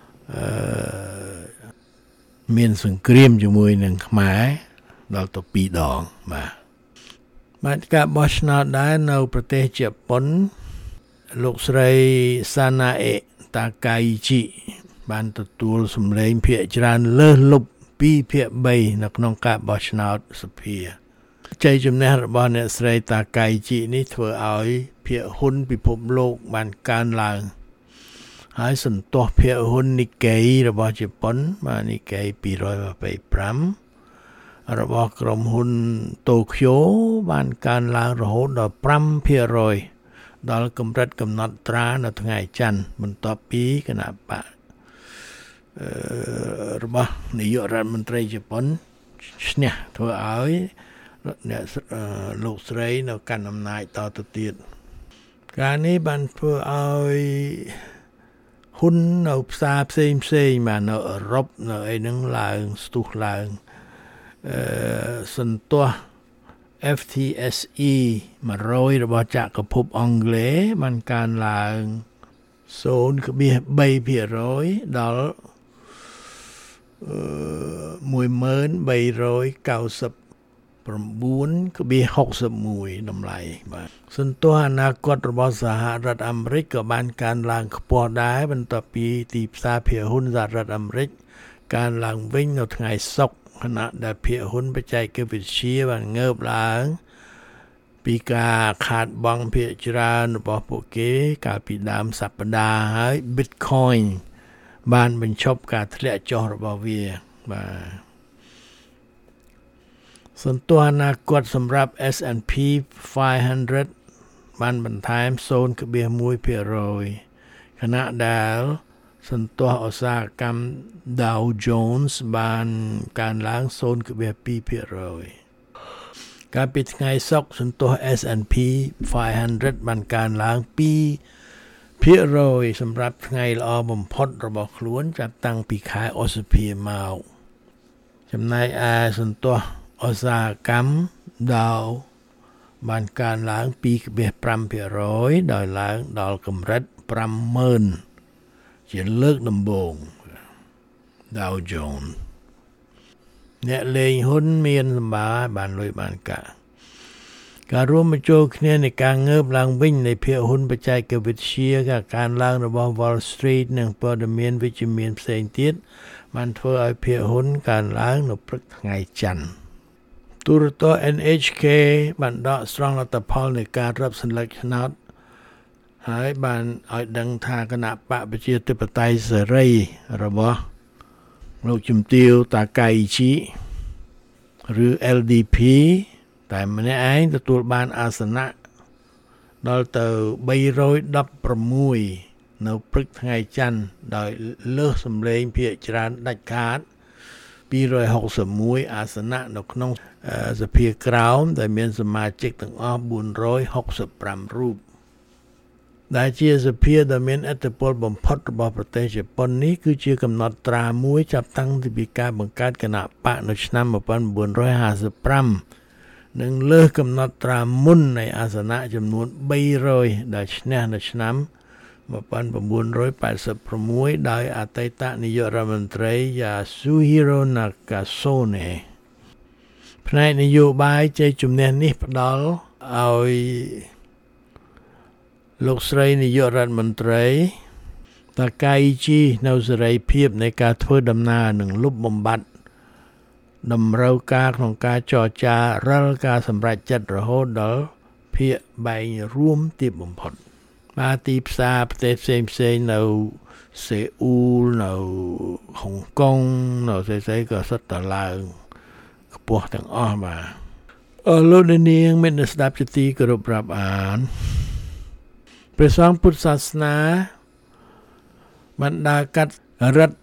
មានសង្គ្រាមជាមួយនឹងខ្មែរដល់ទៅ2ដងបាទការបោះឆ្នោតដែរនៅប្រទេសជប៉ុនលោកស្រីសាណាអេតាកៃជីបានទទួលសម្លេងភាគច្រើនលើសលប់2ភាគ3នៅក្នុងការបោះឆ្នោតសភាជ័យជំនះរបស់អ្នកស្រីតាកៃជីនេះធ្វើឲ្យភាគហ៊ុនពិភពលោកបានកើនឡើងហើយសន្ទុះភាគហ៊ុន Nikkei របស់ជប៉ុនបាទ Nikkei 225របស់ក្រុមហ៊ុន Tokyo បានកើនឡើងរហូតដល់ 5% ដល់កម្រិតកំណត់ត្រានៅថ្ងៃច័ន្ទបន្ទាប់ពីគណៈបករបស់នាយករដ្ឋមន្ត្រីជប៉ុនឈ្នះធ្វើឲ្យអ្នកលោកស្រីនៅកាន់អំណាចតទៅទៀតការនេះបានធ្វើឲ្យហ៊ុននៅផ្សារផ្សេងបាទនៅអឺរ៉ុបនៅអីហ្នឹងឡើងស្ទុះឡើងសន្ទុះ FTSE 100របស់ចក្រភពអង់គ្លេសបានកើនឡើង 0.3% ដល់1399.61 តម្លៃបាទសន្ទុះអនាគតរបស់សហរដ្ឋអាមេរិកក៏បានកើនឡើងខ្ពស់ដែរបន្ទាប់ពីទីផ្សារភាគហ៊ុនសហរដ្ឋអាមេរិកកើនឡើងវិញនៅថ្ងៃសុក្រខណៈដែលភាគហ៊ុនបច្ចេកវិទ្យាបានងើបឡើងពីការខាតបង់ភាគច្រើនរបស់ពួកគេកាលពីដើមសប្តាហ៍ហើយ Bitcoin បានបញ្ឈប់ការធ្លាក់ចុះរបស់វាបាទសន្ទុះអនាគតសម្រាប់ S&P 500 បានបន្ថែម 0.1% ខណៈដែលសន្ទុះឧស្សាហកម្ម Dow Jones បានកើនឡើង 0.2%កាលពីថ្ងៃសុក្រសន្ទុះ S&P 500 បានកើនឡើង 2% សម្រាប់ថ្ងៃល្អបំផុតរបស់ខ្លួនចាប់តាំងពីខែឧសភាមកចំណែកឯសន្ទុះឧស្សាហកម្ម Dow បានកើនឡើង 2.5% ដោយឡើងដល់កម្រិត 50,000 ជាលើកដំបូង Dow Jones អ្នកលេងហ៊ុនមានសម្បាបានលុយបានកាក់ការរួមបញ្ចូលគ្នានៃការងើបឡើងវិញនៃភាគហ៊ុនបច្ចេកវិទ្យាការកើនឡើងរបស់ Wall Street និងព័ត៌មានវិជ្ជមានផ្សេងទៀតបានធ្វើឲ្យភាគហ៊ុនកើនឡើងនៅព្រឹកថ្ងៃច័ន្ទទូរទស្សន៍ NHK បានដកស្រង់លទ្ធផលនៃការរាប់សន្លឹកឆ្នោតហើយបានឲ្យដឹងថាគណៈបកប្រជាធិបតេយ្យសេរីរបស់លោកជំទាវតាកៃជីឬ LDP តែម្នាក់ឯងទទួលបានអាសនៈដល់ទៅ316នៅព្រឹកថ្ងៃច័ន្ទដោយលើសសម្លេងភាគច្រើនដាច់ខាត261អាសនៈនៅក្នុងសភាក្រោមដែលមានសមាជិកទាំងអស់465រូបដែលជាសភាដែលមានឥទ្ធិពលបំផុតរបស់ប្រទេសជប៉ុននេះគឺជាកំណត់ត្រាមួយចាប់តាំងពីការបង្កើតគណៈបកនៅឆ្នាំ1955និងលើសកំណត់ត្រាមុននៃអាសនៈចំនួន300ដែលឈ្នះនៅឆ្នាំ1986ដោយអតីតនាយករដ្ឋមន្ត្រី Yasuhiro Nakasone ផ្នែកនយោបាយជ័យជំនះនេះផ្ដល់ឲ្យលោកស្រីនាយករដ្ឋមន្ត្រីតាកៃជីនៅសេរីភាពនៃការធ្វើដំណើរនិងលុបបំបាត់តម្រូវការក្នុងការចរចារាល់ការសម្រេចចិត្តរហូតដល់ភាគបែងរួមទាបបំផុតបាទទីផ្សារប្រទេសផ្សេងនៅសេអ៊ូលនៅហុងកុងនៅស្អីក៏សុទ្ធតែឡើងខ្ពស់ទាំងអស់បាទលោកនាងមានស្ដាប់ជាទីគោរពរាប់អានព្រះសង្ឃពុទ្ធសាសនាបានដើរកាត់រដ្ឋ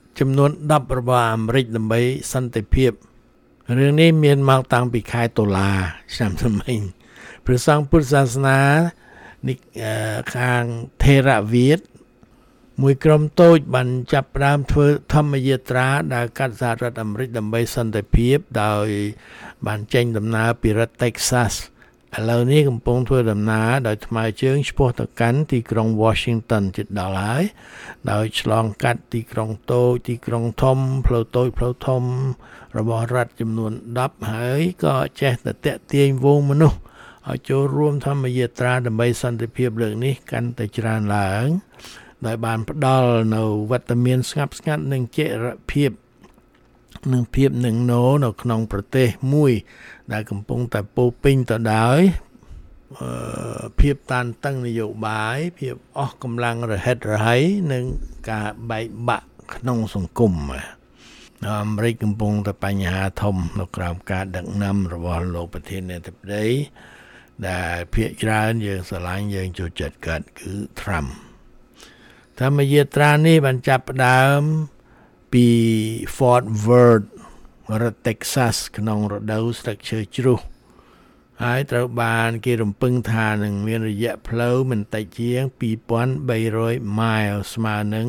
ចំនួន10របស់អាមេរិកដើម្បីសន្តិភាពរឿងនេះមានមកតាំងពីខែតុលាឆ្នាំថ្មីព្រះសង្ឃពុទ្ធសាសនាខាងថេរវាទមួយក្រុមតូចបានចាប់ផ្ដើមធ្វើធម្មយាត្រាដែលកាត់សហរដ្ឋអាមេរិកដើម្បីសន្តិភាពដោយបានចេញដំណើរពីរដ្ឋ Texas ឥឡូវនេះកំពុងធ្វើដំណើរដោយថ្មើរជើងឆ្ពោះទៅកាន់ទីក្រុង Washington ជិតដល់ហើយដោយឆ្លងកាត់ទីក្រុងតូចទីក្រុងធំផ្លូវតូចផ្លូវធំរបស់រដ្ឋចំនួន10ហើយក៏ចេះតែតាក់ទាញវងមនុស្សឲ្យចូលរួមធម្មយាត្រាដើម្បីសន្តិភាពលើកនេះកាន់តែច្រើនឡើងដោយបានផ្ដល់នៅវត្តមានស្ងាត់ស្ងាត់និងចីរភាពនឹងភាពនឹងណូនៅក្នុងប្រទេសមួយដែលកំពុងតែពោពេញទៅដោយភាពតានតឹងនយោបាយភាពអស់កម្លាំងរហិតរហ័យនិងការបែកបាក់ក្នុងសង្គមអាមេរិកកំពុងតែបញ្ហាធំនៅក្រោមការដឹកនាំរបស់លោកប្រធានាធិបតីដែលភាគច្រើនយើងស្រឡាញ់យើងចូលចិត្តគាត់គឺ Trump ធម្មយាត្រានេះបានចាប់ផ្ដើមពី Fort Worth រដ្ឋ Texas ក្នុងរដូវស្លឹកឈើជ្រុះហើយត្រូវបានគេរំពឹងថានឹងមានរយៈផ្លូវមិនតិចជាង 2,300 ម៉ាយល៍ស្មើនឹង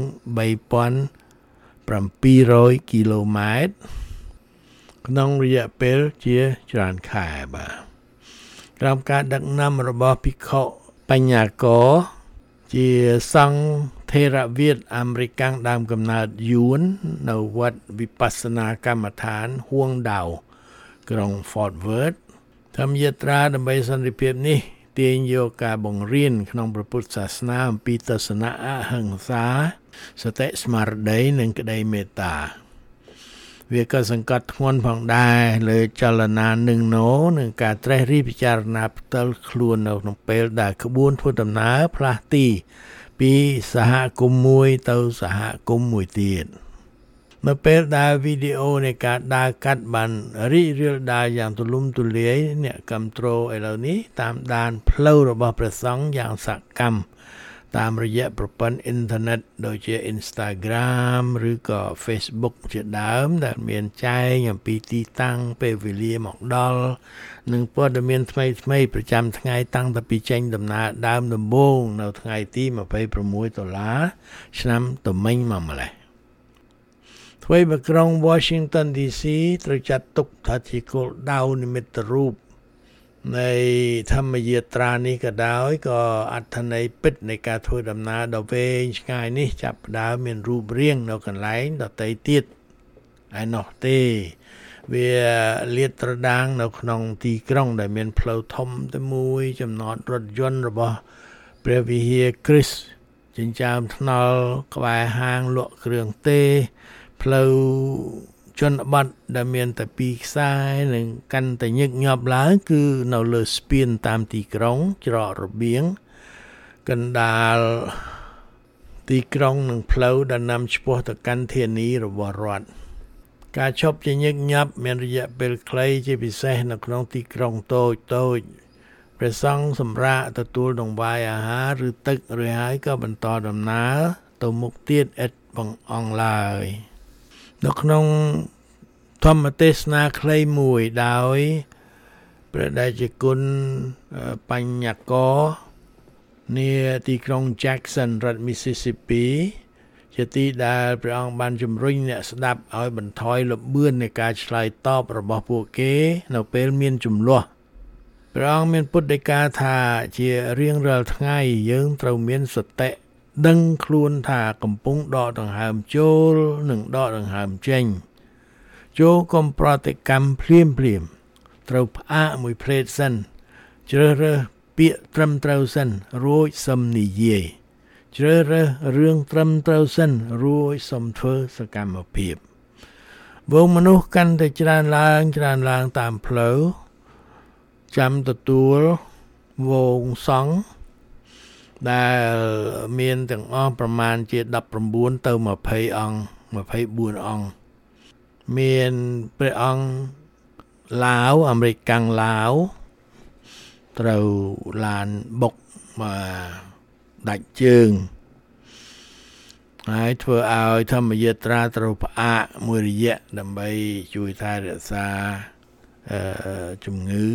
3,700 គីឡូម៉ែត្រក្នុងរយៈពេលជាច្រើនខែបាទក្រោមការដឹកនាំរបស់ភិក្ខុបញ្ញករជាសង្ឃថេរវាទអាមេរិកដើមកំណើតយួននៅវត្តវិបស្សនាកម្មដ្ឋានហួងដោក្រុង Fort Worth ធម្មយាត្រាដើម្បីសន្តិភាពនេះទាញយកការបង្រៀនក្នុងព្រះពុទ្ធសាសនាអំពីទស្សនៈអហិង្សាសតិស្មារតីនិងក្តីមេត្តាវាក៏សង្កត់ធ្ងន់ផងដែរលើចលនានឹងណូនិងការត្រេះរិះពិចារណាផ្ទាល់ខ្លួននៅក្នុងពេលដែលក្បួនធ្វើដំណើរផ្លាស់ទីពីសហគមន៍មួយទៅសហគមន៍មួយទៀតនៅពេលដែលវីដេអូនៃការដើរកាត់បានរីករាលដាលយ៉ាងទូលំទូលាយអ្នកគ្រប់គ្រងឥឡូវនេះតាមដានផ្លូវរបស់ព្រះសង្ឃយ៉ាងសកម្មតាមរយៈប្រព័ន្ធអ៊ីនធឺណិតដូចជា Instagram ឬក៏ Facebook ជាដើមដែលមានចែងអំពីទីតាំងពេលវេលាមកដល់និងព័ត៌មានថ្មីៗប្រចាំថ្ងៃតាំងពីចេញដំណើរដើមដំបូងនៅថ្ងៃទី26ដុល្លារឆ្នាំត្មិញមកម្លេះថ្មីបើក្រុង Washington DC ត្រូវចាត់ទុកថាជាគោលដៅនិមិត្តរូបនៃធម្មយាត្រានេះក៏ដោយក៏អត្ថន័យពិតនៃការធ្វើដំណើរដ៏វែងឆ្ងាយនេះចាប់ផ្ដើមមានរូបរាងនៅកន្លែងដទៃទៀតឯណោះទេវាលាតត្រដាងនៅក្នុងទីក្រុងដែលមានផ្លូវធំតែមួយចំណតរថយន្តរបស់ព្រះវិហារគ្រីស្ទចិញ្ចើមថ្នល់ក្បែរហាងលក់គ្រឿងទេសផ្លូវជនបទដែលមានតែពីរខ្សែនិងកាន់តែញឹកញាប់ឡើងគឺនៅលើស្ពានតាមទីក្រុងច្រករបៀងកណ្ដាលទីក្រុងនិងផ្លូវដែលនាំឆ្ពោះទៅកាន់ធានីរបស់រដ្ឋការឈប់ជាញឹកញាប់មានរយៈពេលខ្លីជាពិសេសនៅក្នុងទីក្រុងតូចព្រះសង្ឃសម្រាប់ទទួលដង្វាយអាហារឬទឹករួចហើយក៏បន្តដំណើរទៅមុខទៀតឥតបង្អង់ឡើយនៅក្នុងធម្មទេសនាខ្លីមួយដោយព្រះតេជគុណបញ្ញករនាទីក្រុង Jackson រដ្ឋ Mississippi ជាទីដែលព្រះអង្គបានជំរុញអ្នកស្ដាប់ឲ្យបន្ថយល្បឿននៃការឆ្លើយតបរបស់ពួកគេនៅពេលមានជម្លោះព្រះអង្គមានពុទ្ធដីកាថាជារៀងរាល់ថ្ងៃយើងត្រូវមានសតិដឹងខ្លួនថាកំពុងដកដង្ហើមចូលនិងដកដង្ហើមចេញចូលកុំប្រតិកម្មភ្លាមត្រូវផ្អាកមួយភ្លេតសិនជ្រើសរើសពាក្យត្រឹមត្រូវសិនរួចសឹមនិយាយជ្រើសរើសរឿងត្រឹមត្រូវសិនរួចសឹមធ្វើសកម្មភាពវងមនុស្សកាន់តែច្រើនឡើងតាមផ្លូវចាំទទួលវងសង្ឃដែលមានទាំងអស់ប្រមាណជា19ទៅ20អង្គ24អង្គមានព្រះអង្គឡាវអាមេរិកកាំងឡាវត្រូវឡានបុកមកដាច់ជើងហើយធ្វើឲ្យធម្មយាត្រាត្រូវផ្អាកមួយរយៈដើម្បីជួយថែរក្សាជំងឺ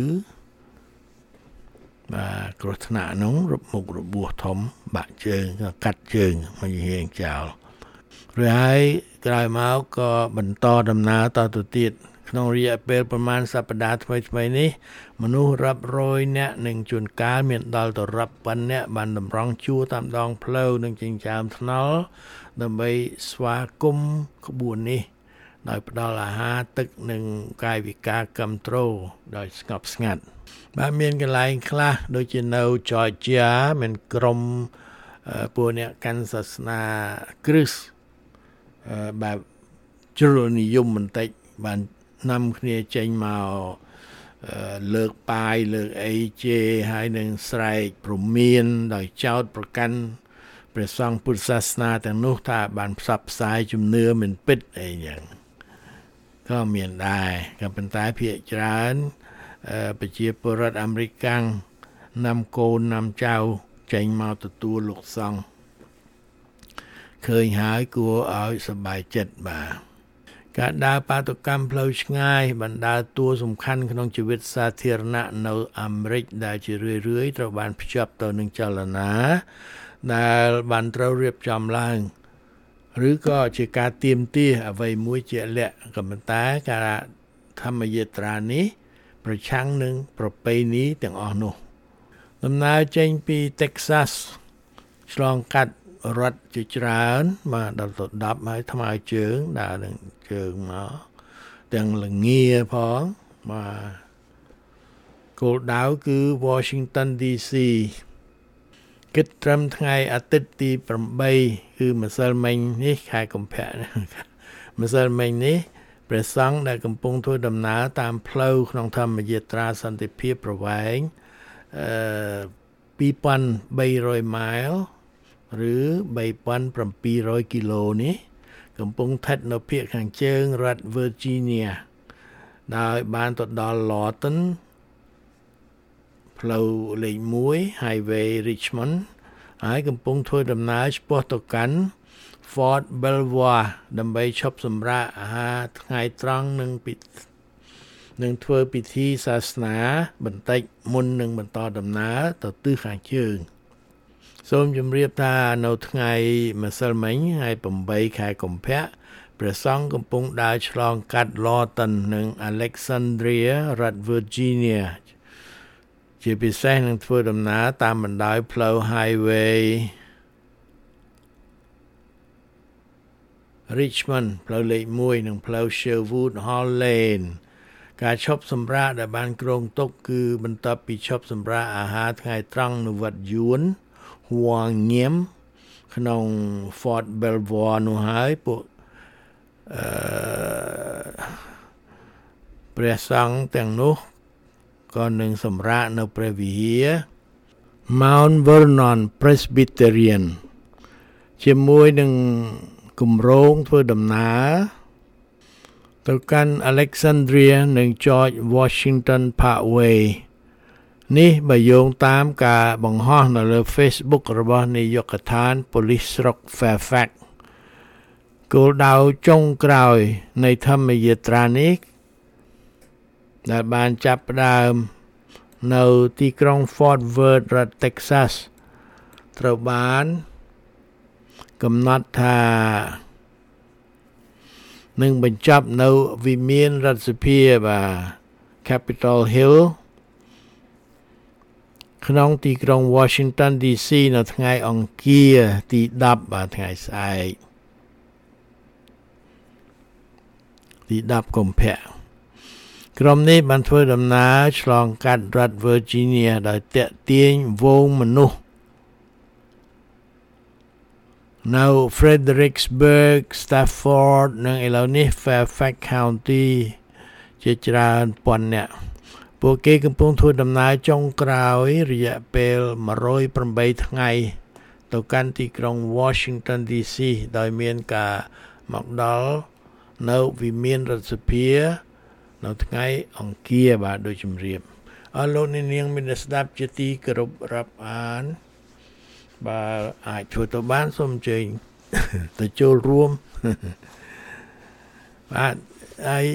បាទគ្រោះថ្នាក់នោះមុខរបួសធំបាក់ជើងកាត់ជើងមកហៀងចោលrồi ហើយក្រោយមកក៏បន្តដំណើរតទៅទៀតក្នុងរយៈពេលប្រមាណសប្តាហ៍ថ្មីៗនេះមនុស្សរាប់រយនាក់និងជួនកាលមានដល់ទៅរាប់ពាន់នាក់បានតម្រង់ជួរតាមដងផ្លូវនិងចិញ្ចើមថ្នល់ដើម្បីស្វាគមន៍ក្បួននេះដោយផ្ដល់អាហារទឹកនិងកាយវិការគាំទ្រដោយស្ងប់ស្ងាត់បាទមានកន្លែងខ្លះដូចជានៅ Georgia មានក្រុមពួកអ្នកកាន់សាសនាគ្រិស្តបែបជ្រុលនិយមបន្តិចបាននាំគ្នាចេញមកលើកប៉ាយលើកអីជេហើយនឹងស្រែកព្រមានដោយចោទប្រកាន់ព្រះសង្ឃពុទ្ធសាសនាទាំងនោះថាបានផ្សព្វផ្សាយជំនឿមិនពិតអីយ៉ាងក៏មានដែរក៏ប៉ុន្តែភាគច្រើនប្រជាពលរដ្ឋអាមេរិកកាំងនាំកូននាំចៅចេញមកទទួលលោកសង្ឃឃើញហើយគួរឲ្យសប្បាយចិត្តបាទការដើរបាតុកម្មផ្លូវឆ្ងាយបណ្ដាលតួសំខាន់ក្នុងជីវិតសាធារណៈនៅអាមេរិកដែលជារឿយៗត្រូវបានភ្ជាប់ទៅនឹងចលនាដែលបានត្រូវរៀបចំឡើងឬក៏ជាការទាមទារអ្វីមួយជាក់លាក់ក៏ប៉ុន្តែការធម្មយាត្រានេះប្រឆាំងនឹងប្រពៃណីទាំងអស់នោះដំណើរចេញពី Texas ឆ្លងកាត់រដ្ឋជាច្រើនមកដល់ទៅ10ហើយថ្មើរជើងដើរនឹងជើងមកទាំងលងាផងបាទគោលដៅគឺ Washington DC គិតត្រឹមថ្ងៃអាទិត្យទី8គឺម្សិលមិញនេះខែកុម្ភៈម្សិលមិញនេះព្រះសង្ឃដែលកំពុងធ្វើដំណើរតាមផ្លូវក្នុងធម្មយាត្រាសន្តិភាពប្រវែង2,300 ម៉ាយលឬ 3,700 គីឡូនេះកំពុងស្ថិតនៅភាគខាងជើងរដ្ឋ Virginia ដោយបានទៅដល់ Lawton ផ្លូវលេខ1 Highway Richmond ហើយកំពុងធ្វើដំណើរឆ្ពោះទៅកាន់ Fort Belvoir ដើម្បីឈប់សម្រាកអាហារថ្ងៃត្រង់និងធ្វើពិធីសាសនាបន្តិចមុននឹងបន្តដំណើរទៅទិសខាងជើងសូមជម្រាបថានៅថ្ងៃម្សិលមិញហើយ8ខែកុម្ភៈព្រះសង្ឃកំពុងដើរឆ្លងកាត់ Lawton និង Alexandria រដ្ឋ Virginia ជាពិសេសនឹងធ្វើដំណើរតាមបណ្ដោយផ្លូវ Highway Richmond ផ្លូវលេខ1និងផ្លូវ Sherwood Hall Lane ការឈប់សម្រាកដែលបានគ្រោងទុកគឺបន្ទាប់ពីឈប់សម្រាកអាហារថ្ងៃត្រង់នៅវត្តយួនហួងញៀមក្នុង Fort Belvoir នោះហើយពួកព្រះសង្ឃទាំងនោះក៏នឹងសម្រាកនៅព្រះវិហារ Mount Vernon Presbyterian ជាមួយនឹងគម្រោងធ្វើដំណើរទៅកាន់ Alexandria និង George Washington Parkway នេះបើយោងតាមការបង្ហោះនៅលើ Facebook របស់នាយកដ្ឋានប៉ូលីសស្រុក Fairfax គោលដៅចុងក្រោយនៃធម្មយាត្រានេះដែលបានចាប់ផ្ដើមនៅទីក្រុង Fort Worth រដ្ឋ Texas ត្រូវបានកំណត់ថានឹងបញ្ចប់នៅវិមានរដ្ឋសភាបាទ Capitol Hill ក្នុងទីក្រុង Washington DC នៅថ្ងៃអង្គារទី10បាទថ្ងៃស្អែកទី10កុម្ភៈក្រុមនេះបានធ្វើដំណើរឆ្លងកាត់រដ្ឋ Virginia ដោយទាក់ទាញវងមនុស្សនៅ Fredericksburg, Stafford និងឥឡូវនេះ Fairfax County ជាច្រើនពាន់នាក់ពួកគេកំពុងធ្វើដំណើរចុងក្រោយរយៈពេល108ថ្ងៃទៅកាន់ទីក្រុង Washington DC ដោយមានការមកដល់នៅវិមានរដ្ឋសភានៅថ្ងៃអង្គារបាទដូចជំរាបអរលោកអ្នកនាងមានស្ដាប់ជាទីគោរពរាប់អានបើអាចធ្វើទៅបានសូមអញ្ជើញទៅចូលរួមបាទហើយ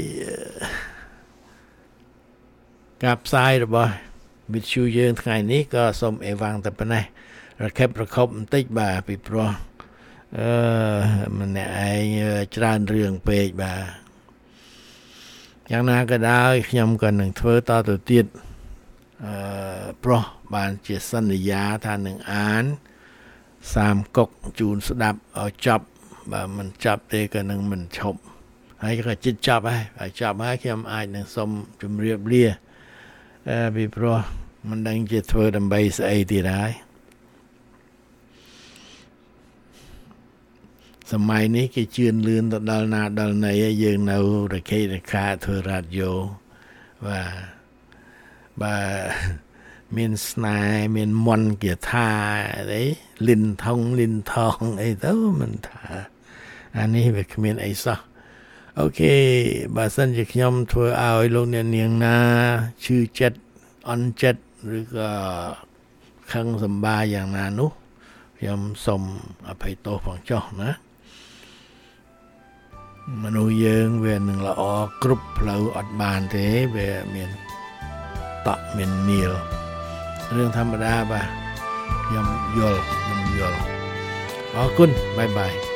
ការផ្សាយរបស់វិទ្យុយើងថ្ងៃនេះក៏សូមអេវ៉ាំងតែប៉ុណ្ណេះរកេបរកបបន្តិចបាទពីព្រោះម្នាក់ឯងច្រើនរឿងពេកបាទយ៉ាងណាក៏ដោយខ្ញុំក៏នឹងធ្វើតទៅទៀតប្រុសបានជាសន្យាថានឹងអាន30កុកជូនស្ដាប់ឲ្យចប់បើមិនចប់ទេក៏នឹងមិនឈប់ហើយក៏ជិតចប់ហើយចប់ហើយខ្ញុំអាចនឹងសូមជម្រាបលាពីព្រោះមិនដឹងជាធ្វើដើម្បីស្អីទៀតហើយសម័យនេះគេជឿនលឿនទៅដល់ណាដល់ណីហើយយើងនៅរកេរខាធ្វើរ៉ាឌីយ៉ូបាទមានស្នេហ៍មានមន្តគាថាអីលិនថងអីទៅមិនថាអានេះវាគ្មានអីសោះអូខេបើសិនជាខ្ញុំធ្វើឲ្យលោកអ្នកនាងណាឈឺចិត្តអន់ចិត្តឬក៏ខឹងសម្បាយ៉ាងណានោះខ្ញុំសូមអភ័យទោសផងចុះណាមនុស្សយើងវានឹងល្អគ្រប់ផ្លូវអត់បានទេវាមានតក់មាននាលរឿងធម្មតាបាទខ្ញុំយល់អរគុណបាយបាយ